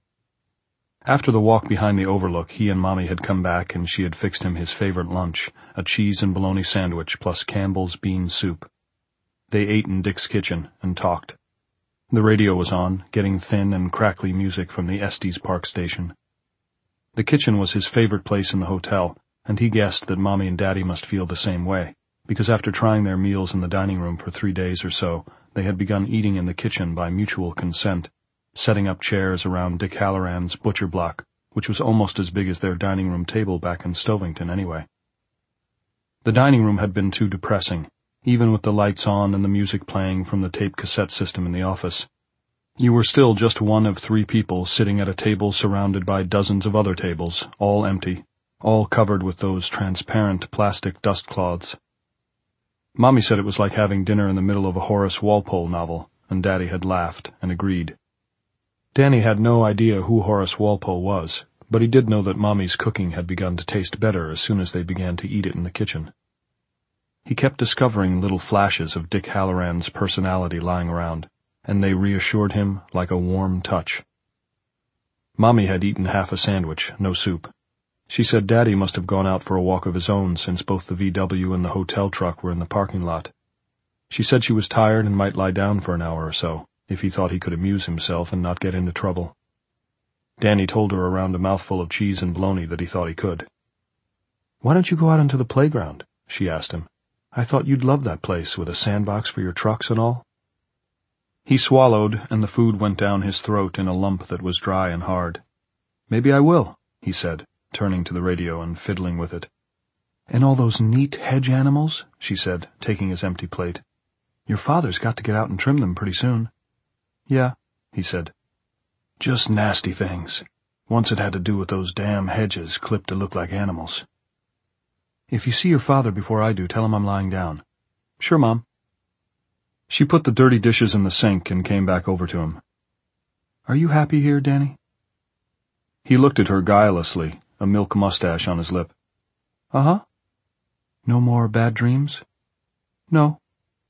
After the walk behind the Overlook, he and Mommy had come back and she had fixed him his favorite lunch, a cheese and bologna sandwich plus Campbell's bean soup. They ate in Dick's kitchen and talked. The radio was on, getting thin and crackly music from the Estes Park station. The kitchen was his favorite place in the hotel, and he guessed that Mommy and Daddy must feel the same way, because after trying their meals in the dining room for 3 days or so, they had begun eating in the kitchen by mutual consent, setting up chairs around Dick Halloran's butcher block, which was almost as big as their dining room table back in Stovington anyway. The dining room had been too depressing, even with the lights on and the music playing from the tape cassette system in the office. You were still just one of 3 people sitting at a table surrounded by dozens of other tables, all empty, all covered with those transparent plastic dust cloths. Mommy said it was like having dinner in the middle of a Horace Walpole novel, and Daddy had laughed and agreed. Danny had no idea who Horace Walpole was, but he did know that Mommy's cooking had begun to taste better as soon as they began to eat it in the kitchen. He kept discovering little flashes of Dick Halloran's personality lying around, and they reassured him like a warm touch. Mommy had eaten half a sandwich, no soup. She said Daddy must have gone out for a walk of his own since both the VW and the hotel truck were in the parking lot. She said she was tired and might lie down for an hour or so, if he thought he could amuse himself and not get into trouble. Danny told her around a mouthful of cheese and bologna that he thought he could. "Why don't you go out onto the playground?" she asked him. "I thought you'd love that place with a sandbox for your trucks and all." He swallowed, and the food went down his throat in a lump that was dry and hard. "Maybe I will," he said, turning to the radio and fiddling with it. "And all those neat hedge animals," she said, taking his empty plate. "Your father's got to get out and trim them pretty soon." "Yeah," he said. "Just nasty things. Once it had to do with those damn hedges clipped to look like animals." "If you see your father before I do, tell him I'm lying down." "Sure, Mom." She put the dirty dishes in the sink and came back over to him. "Are you happy here, Danny?" He looked at her guilelessly, a milk mustache on his lip. "Uh-huh." "No more bad dreams?" "No."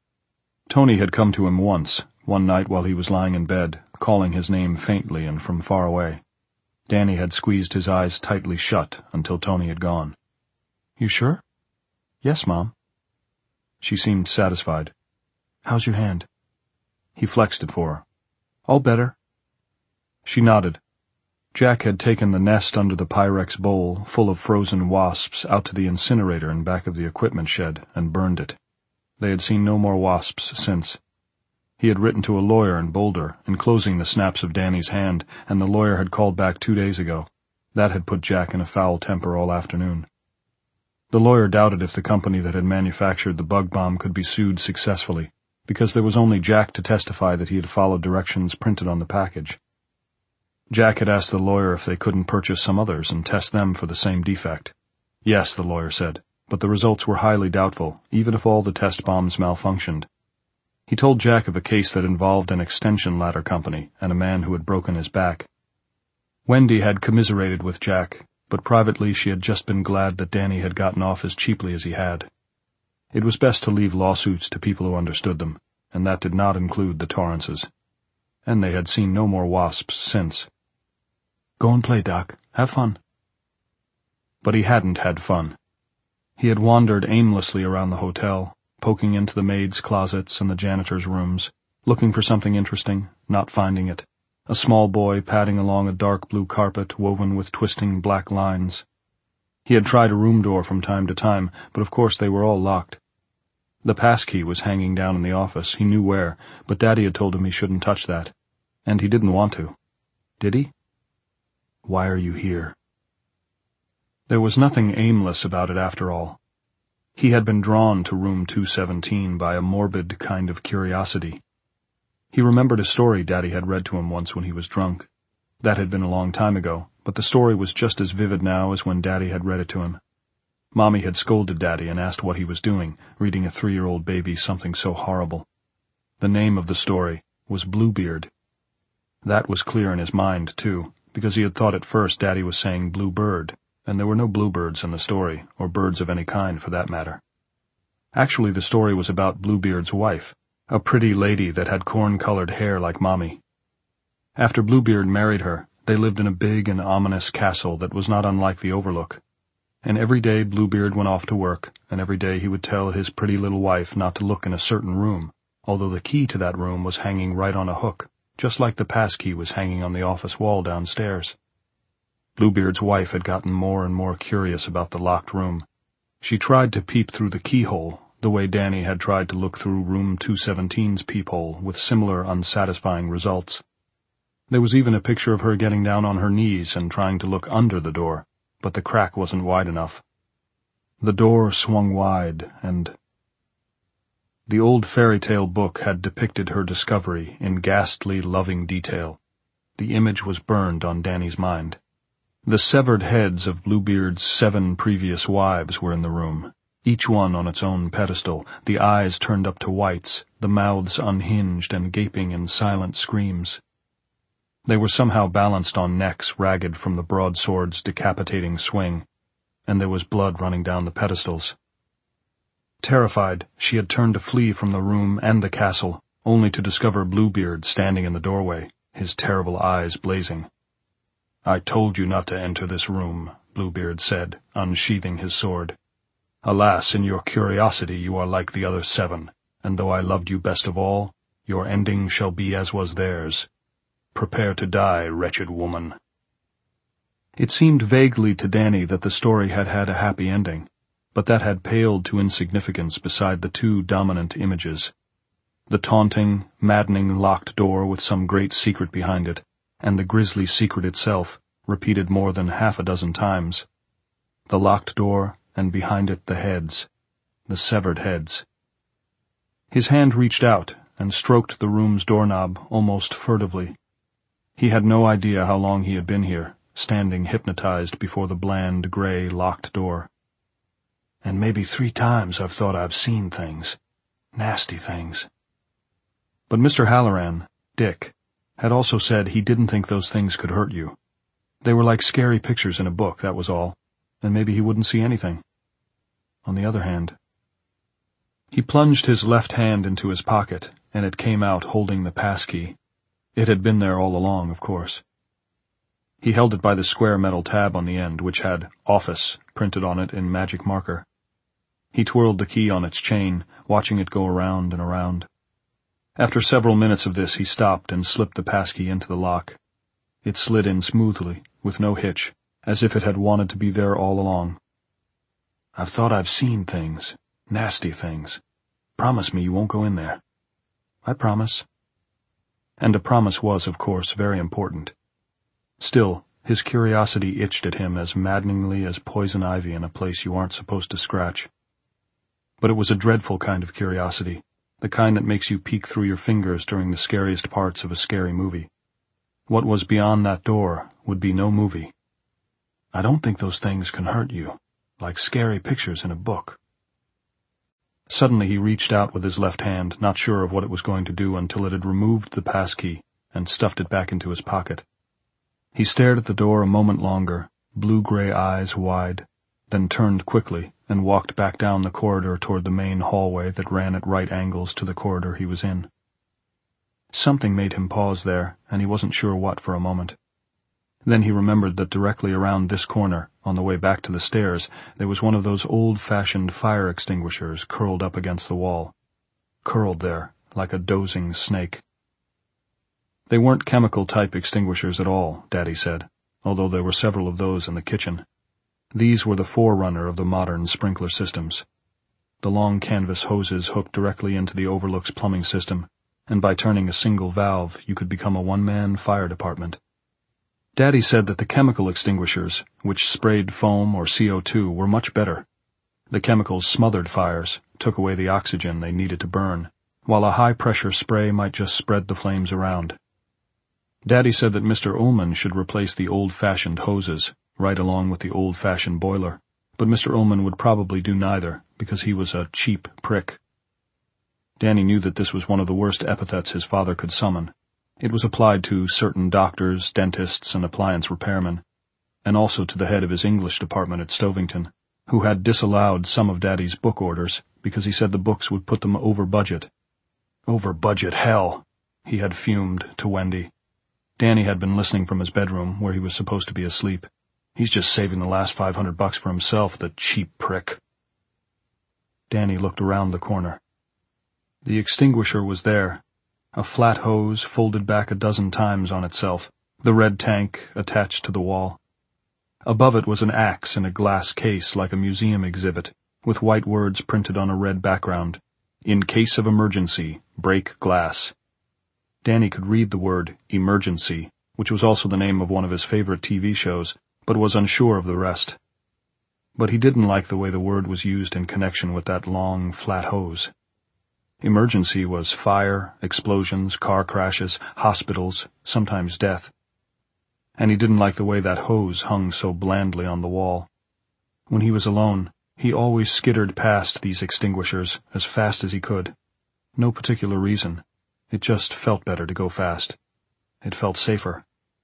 Tony had come to him once, one night while he was lying in bed, calling his name faintly and from far away. Danny had squeezed his eyes tightly shut until Tony had gone. "You sure?" "Yes, Mom." She seemed satisfied. "How's your hand?" He flexed it for her. "All better." She nodded. Jack had taken the nest under the Pyrex bowl, full of frozen wasps, out to the incinerator in back of the equipment shed and burned it. They had seen no more wasps since. He had written to a lawyer in Boulder, enclosing the snaps of Danny's hand, and the lawyer had called back 2 days ago. That had put Jack in a foul temper all afternoon. The lawyer doubted if the company that had manufactured the bug bomb could be sued successfully, because there was only Jack to testify that he had followed directions printed on the package. Jack had asked the lawyer if they couldn't purchase some others and test them for the same defect. Yes, the lawyer said, but the results were highly doubtful, even if all the test bombs malfunctioned. He told Jack of a case that involved an extension ladder company and a man who had broken his back. Wendy had commiserated with Jack, but privately she had just been glad that Danny had gotten off as cheaply as he had. It was best to leave lawsuits to people who understood them, and that did not include the Torrances. And they had seen no more wasps since. "Go and play, Doc. Have fun." But he hadn't had fun. He had wandered aimlessly around the hotel, poking into the maids' closets and the janitor's rooms, looking for something interesting, not finding it. A small boy padding along a dark blue carpet woven with twisting black lines. He had tried a room door from time to time, but of course they were all locked. The passkey was hanging down in the office, he knew where, but Daddy had told him he shouldn't touch that. And he didn't want to. Did he? Why are you here? There was nothing aimless about it after all. He had been drawn to room 217 by a morbid kind of curiosity. He remembered a story Daddy had read to him once when he was drunk. That had been a long time ago, but the story was just as vivid now as when Daddy had read it to him. Mommy had scolded Daddy and asked what he was doing, reading a 3-year-old baby something so horrible. The name of the story was Bluebeard. That was clear in his mind, too, because he had thought at first Daddy was saying Bluebird, and there were no bluebirds in the story, or birds of any kind for that matter. Actually, the story was about Bluebeard's wife, a pretty lady that had corn-colored hair like Mommy. After Bluebeard married her, they lived in a big and ominous castle that was not unlike the Overlook. And every day Bluebeard went off to work, and every day he would tell his pretty little wife not to look in a certain room, although the key to that room was hanging right on a hook, just like the passkey was hanging on the office wall downstairs. Bluebeard's wife had gotten more and more curious about the locked room. She tried to peep through the keyhole, the way Danny had tried to look through room 217's peephole, with similar unsatisfying results. There was even a picture of her getting down on her knees and trying to look under the door, but the crack wasn't wide enough. The door swung wide, and the old fairy tale book had depicted her discovery in ghastly, loving detail. The image was burned on Danny's mind. The severed heads of Bluebeard's 7 previous wives were in the room, each one on its own pedestal, the eyes turned up to whites, the mouths unhinged and gaping in silent screams. They were somehow balanced on necks ragged from the broadsword's decapitating swing, and there was blood running down the pedestals. Terrified, she had turned to flee from the room and the castle, only to discover Bluebeard standing in the doorway, his terrible eyes blazing. "I told you not to enter this room," Bluebeard said, unsheathing his sword. Alas, in your curiosity you are like the other 7, and though I loved you best of all, your ending shall be as was theirs. Prepare to die, wretched woman. It seemed vaguely to Danny that the story had had a happy ending, but that had paled to insignificance beside the 2 dominant images. The taunting, maddening locked door with some great secret behind it, and the grisly secret itself, repeated more than half a dozen times. The locked door, and behind it the heads, the severed heads. His hand reached out and stroked the room's doorknob almost furtively. He had no idea how long he had been here, standing hypnotized before the bland, gray, locked door. And maybe 3 times I've thought I've seen things. Nasty things. But Mr. Halloran, Dick, had also said he didn't think those things could hurt you. They were like scary pictures in a book, that was all, and maybe he wouldn't see anything. On the other hand... He plunged his left hand into his pocket, and it came out holding the passkey. It had been there all along, of course. He held it by the square metal tab on the end, which had "Office" printed on it in magic marker. He twirled the key on its chain, watching it go around and around. After several minutes of this, he stopped and slipped the passkey into the lock. It slid in smoothly, with no hitch, as if it had wanted to be there all along. I've thought I've seen things. Nasty things. Promise me you won't go in there. I promise. And a promise was, of course, very important. Still, his curiosity itched at him as maddeningly as poison ivy in a place you aren't supposed to scratch. But it was a dreadful kind of curiosity, the kind that makes you peek through your fingers during the scariest parts of a scary movie. What was beyond that door would be no movie. I don't think those things can hurt you, like scary pictures in a book. Suddenly he reached out with his left hand, not sure of what it was going to do until it had removed the passkey and stuffed it back into his pocket. He stared at the door a moment longer, blue-gray eyes wide, then turned quickly and walked back down the corridor toward the main hallway that ran at right angles to the corridor he was in. Something made him pause there, and he wasn't sure what for a moment. Then he remembered that directly around this corner, on the way back to the stairs, there was one of those old-fashioned fire extinguishers curled up against the wall. Curled there, like a dozing snake. They weren't chemical-type extinguishers at all, Daddy said, although there were several of those in the kitchen. These were the forerunner of the modern sprinkler systems. The long canvas hoses hooked directly into the Overlook's plumbing system, and by turning a single valve you could become a one-man fire department. Daddy said that the chemical extinguishers, which sprayed foam or CO2, were much better. The chemicals smothered fires, took away the oxygen they needed to burn, while a high-pressure spray might just spread the flames around. Daddy said that Mr. Ullman should replace the old-fashioned hoses, right along with the old-fashioned boiler, but Mr. Ullman would probably do neither, because he was a cheap prick. Danny knew that this was one of the worst epithets his father could summon. It was applied to certain doctors, dentists, and appliance repairmen, and also to the head of his English department at Stovington, who had disallowed some of Daddy's book orders because he said the books would put them over budget. Over budget, hell! He had fumed to Wendy. Danny had been listening from his bedroom, where he was supposed to be asleep. He's just saving the last $500 for himself, the cheap prick. Danny looked around the corner. The extinguisher was there. A flat hose folded back a dozen times on itself, the red tank attached to the wall. Above it was an axe in a glass case like a museum exhibit, with white words printed on a red background. In case of emergency, break glass. Danny could read the word emergency, which was also the name of one of his favorite TV shows, but was unsure of the rest. But he didn't like the way the word was used in connection with that long, flat hose. Emergency was fire, explosions, car crashes, hospitals, sometimes death. And he didn't like the way that hose hung so blandly on the wall. When he was alone, he always skittered past these extinguishers as fast as he could. No particular reason. It just felt better to go fast. It felt safer.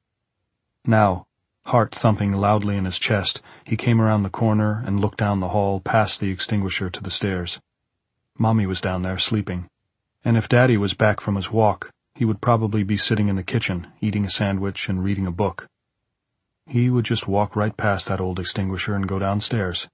Now, heart thumping loudly in his chest, he came around the corner and looked down the hall past the extinguisher to the stairs. Mommy was down there sleeping, and if Daddy was back from his walk, he would probably be sitting in the kitchen, eating a sandwich and reading a book. He would just walk right past that old extinguisher and go downstairs.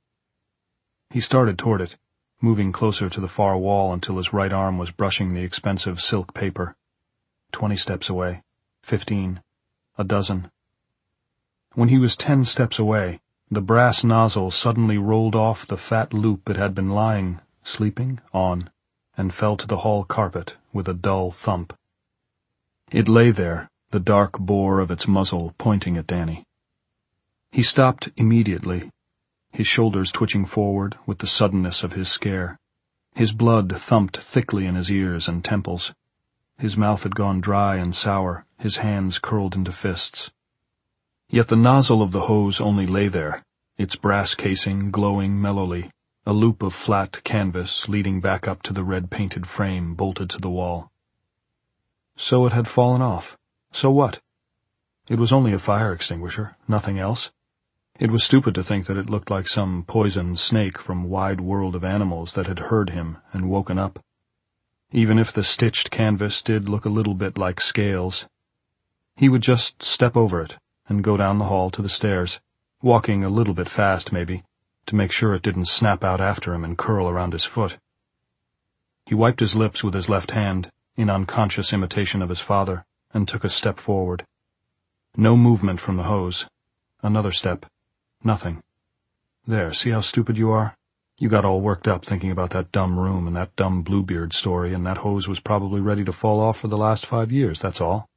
He started toward it, moving closer to the far wall until his right arm was brushing the expensive silk paper. 20 steps away, 15, a dozen. When he was 10 steps away, the brass nozzle suddenly rolled off the fat loop it had been lying, sleeping, on, and fell to the hall carpet with a dull thump. It lay there, the dark bore of its muzzle pointing at Danny. He stopped immediately, his shoulders twitching forward with the suddenness of his scare. His blood thumped thickly in his ears and temples. His mouth had gone dry and sour, his hands curled into fists. Yet the nozzle of the hose only lay there, its brass casing glowing mellowly, a loop of flat canvas leading back up to the red-painted frame bolted to the wall. So it had fallen off. So what? It was only a fire extinguisher, nothing else. It was stupid to think that it looked like some poisoned snake from wide world of animals that had heard him and woken up. Even if the stitched canvas did look a little bit like scales. He would just step over it and go down the hall to the stairs, walking a little bit fast maybe, to make sure it didn't snap out after him and curl around his foot. He wiped his lips with his left hand, in unconscious imitation of his father, and took a step forward. No movement from the hose. Another step. Nothing. There, see how stupid you are? You got all worked up thinking about that dumb room and that dumb Bluebeard story, and that hose was probably ready to fall off for the last 5 years, that's all.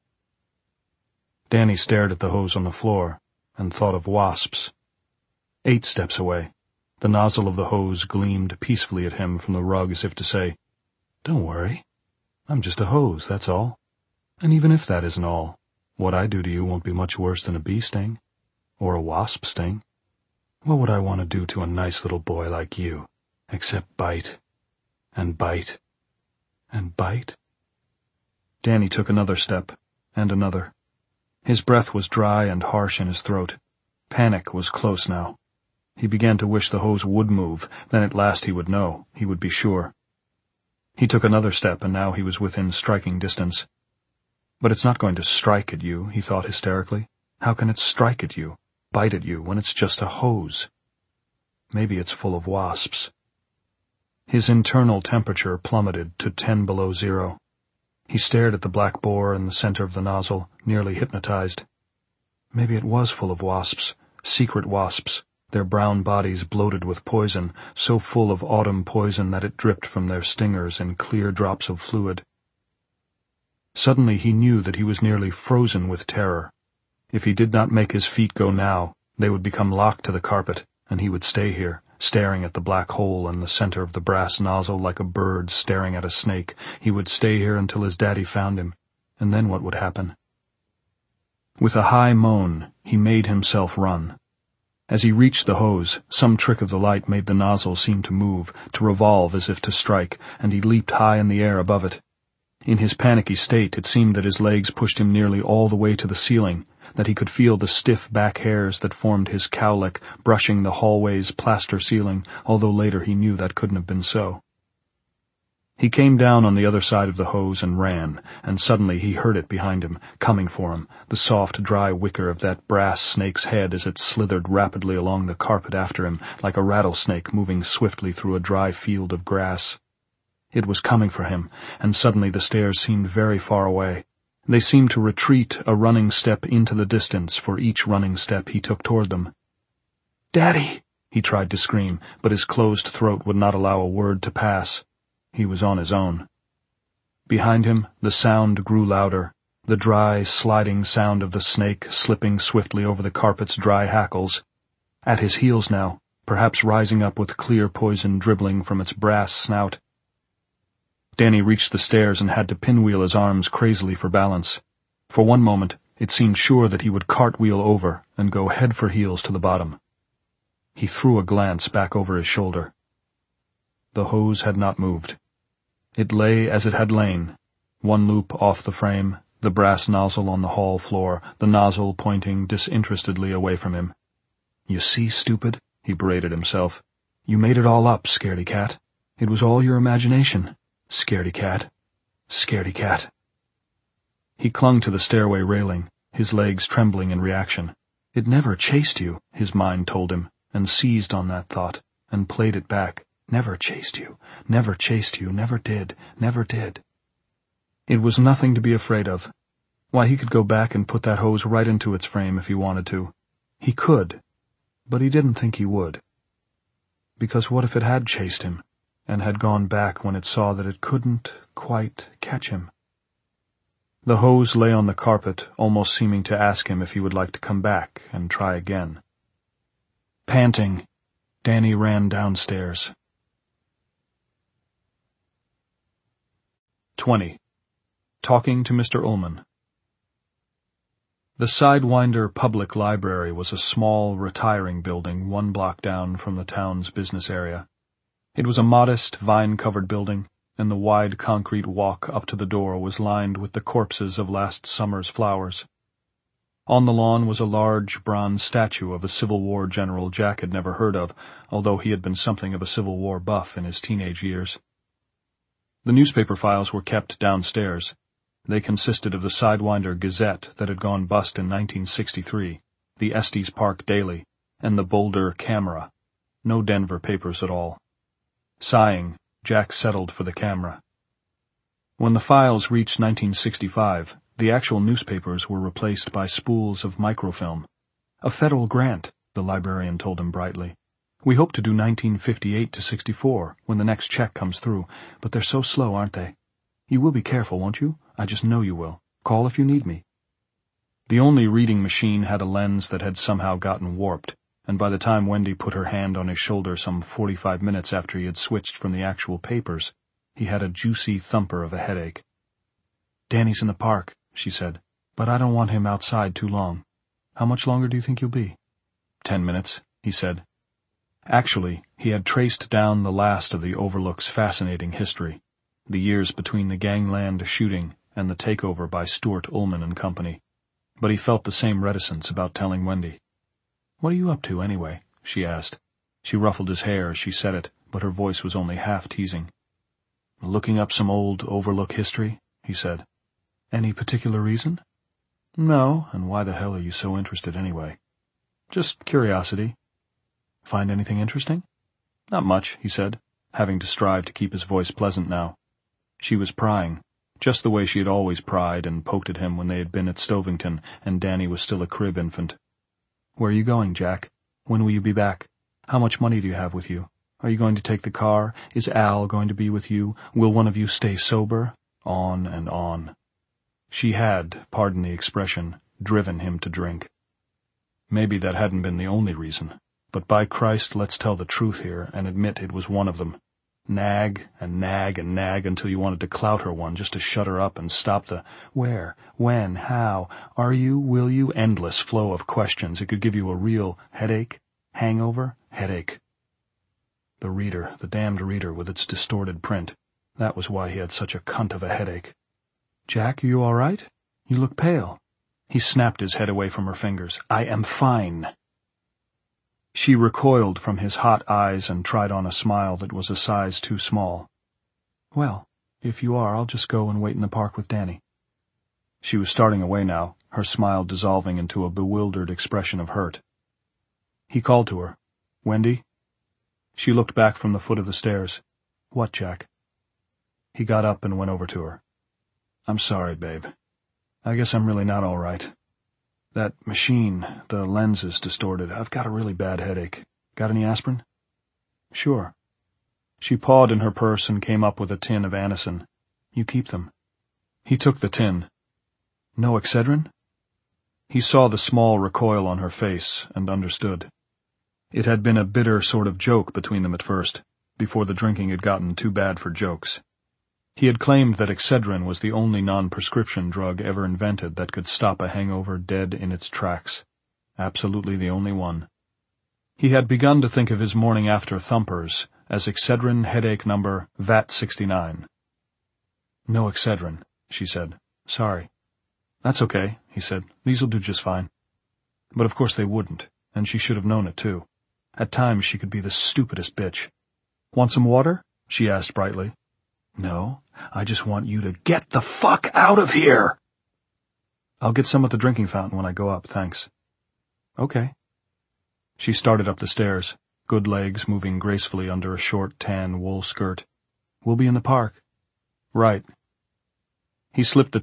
Danny stared at the hose on the floor and thought of wasps. 8 steps away, the nozzle of the hose gleamed peacefully at him from the rug as if to say, "Don't worry. I'm just a hose, that's all. And even if that isn't all, what I do to you won't be much worse than a bee sting. Or a wasp sting. What would I want to do to a nice little boy like you, except bite, and bite, and bite?" Danny took another step, and another. His breath was dry and harsh in his throat. Panic was close now. He began to wish the hose would move, then at last he would know, he would be sure. He took another step, and now he was within striking distance. But it's not going to strike at you, he thought hysterically. How can it strike at you, bite at you, when it's just a hose? Maybe it's full of wasps. His internal temperature plummeted to 10 below zero. He stared at the black bore in the center of the nozzle, nearly hypnotized. Maybe it was full of wasps, secret wasps, their brown bodies bloated with poison, so full of autumn poison that it dripped from their stingers in clear drops of fluid. Suddenly he knew that he was nearly frozen with terror. If he did not make his feet go now, they would become locked to the carpet, and he would stay here, staring at the black hole in the center of the brass nozzle like a bird staring at a snake. He would stay here until his daddy found him, and then what would happen? With a high moan, he made himself run. As he reached the hose, some trick of the light made the nozzle seem to move, to revolve as if to strike, and he leaped high in the air above it. In his panicky state, it seemed that his legs pushed him nearly all the way to the ceiling, that he could feel the stiff back hairs that formed his cowlick brushing the hallway's plaster ceiling, although later he knew that couldn't have been so. He came down on the other side of the hose and ran, and suddenly he heard it behind him, coming for him, the soft, dry wicker of that brass snake's head as it slithered rapidly along the carpet after him, like a rattlesnake moving swiftly through a dry field of grass. It was coming for him, and suddenly the stairs seemed very far away. They seemed to retreat a running step into the distance for each running step he took toward them. "Daddy!" he tried to scream, but his closed throat would not allow a word to pass. He was on his own. Behind him, the sound grew louder, the dry, sliding sound of the snake slipping swiftly over the carpet's dry hackles. At his heels now, perhaps rising up with clear poison dribbling from its brass snout. Danny reached the stairs and had to pinwheel his arms crazily for balance. For one moment, it seemed sure that he would cartwheel over and go head for heels to the bottom. He threw a glance back over his shoulder. The hose had not moved. It lay as it had lain, one loop off the frame, the brass nozzle on the hall floor, the nozzle pointing disinterestedly away from him. "You see, stupid," he berated himself. "You made it all up, scaredy cat. It was all your imagination. Scaredy cat. Scaredy cat." He clung to the stairway railing, his legs trembling in reaction. It never chased you, his mind told him, and seized on that thought, and played it back. Never chased you, never chased you, never did, never did. It was nothing to be afraid of. Why, he could go back and put that hose right into its frame if he wanted to. He could, but he didn't think he would. Because what if it had chased him, and had gone back when it saw that it couldn't quite catch him? The hose lay on the carpet, almost seeming to ask him if he would like to come back and try again. Panting, Danny ran downstairs. 20. Talking to Mr. Ullman. The Sidewinder Public Library was a small, retiring building 1 block down from the town's business area. It was a modest, vine-covered building, and the wide concrete walk up to the door was lined with the corpses of last summer's flowers. On the lawn was a large bronze statue of a Civil War general Jack had never heard of, although he had been something of a Civil War buff in his teenage years. The newspaper files were kept downstairs. They consisted of the Sidewinder Gazette that had gone bust in 1963, the Estes Park Daily, and the Boulder Camera. No Denver papers at all. Sighing, Jack settled for the Camera. When the files reached 1965, the actual newspapers were replaced by spools of microfilm. A federal grant, the librarian told him brightly. We hope to do 1958 to 64 when the next check comes through, but they're so slow, aren't they? You will be careful, won't you? I just know you will. Call if you need me. The only reading machine had a lens that had somehow gotten warped, and by the time Wendy put her hand on his shoulder some 45 minutes after he had switched from the actual papers, he had a juicy thumper of a headache. Danny's in the park, she said, but I don't want him outside too long. How much longer do you think you'll be? 10 minutes, he said. Actually, he had traced down the last of the Overlook's fascinating history, the years between the gangland shooting and the takeover by Stuart Ullman and Company, but he felt the same reticence about telling Wendy. What are you up to, anyway? She asked. She ruffled his hair as she said it, but her voice was only half teasing. Looking up some old Overlook history, he said. Any particular reason? No, and why the hell are you so interested anyway? Just curiosity. Find anything interesting? Not much, he said, having to strive to keep his voice pleasant now. She was prying, just the way she had always pried and poked at him when they had been at Stovington and Danny was still a crib infant. Where are you going, Jack? When will you be back? How much money do you have with you? Are you going to take the car? Is Al going to be with you? Will one of you stay sober? On and on. She had, pardon the expression, driven him to drink. Maybe that hadn't been the only reason, but by Christ, let's tell the truth here and admit it was one of them. Nag and nag and nag until you wanted to clout her one just to shut her up and stop the where, when, how, are you, will you, endless flow of questions. It could give you a real headache, hangover, headache. The reader, the damned reader with its distorted print. That was why he had such a cunt of a headache. Jack, are you all right? You look pale. He snapped his head away from her fingers. I am fine. She recoiled from his hot eyes and tried on a smile that was a size too small. Well, if you are, I'll just go and wait in the park with Danny. She was starting away now, her smile dissolving into a bewildered expression of hurt. He called to her. Wendy? She looked back from the foot of the stairs. What, Jack? He got up and went over to her. I'm sorry, babe. I guess I'm really not all right. That machine, the lens is distorted. I've got a really bad headache. Got any aspirin? Sure. She pawed in her purse and came up with a tin of Anacin. You keep them. He took the tin. No Excedrin? He saw the small recoil on her face and understood. It had been a bitter sort of joke between them at first, before the drinking had gotten too bad for jokes. He had claimed that Excedrin was the only non-prescription drug ever invented that could stop a hangover dead in its tracks. Absolutely the only one. He had begun to think of his morning-after thumpers as Excedrin headache number VAT69. No Excedrin, she said. Sorry. That's okay, he said. These'll do just fine. But of course they wouldn't, and she should have known it too. At times she could be the stupidest bitch. Want some water? She asked brightly. No, I just want you to get the fuck out of here! I'll get some at the drinking fountain when I go up, thanks. Okay. She started up the stairs, good legs moving gracefully under a short tan wool skirt. We'll be in the park. Right. He slipped the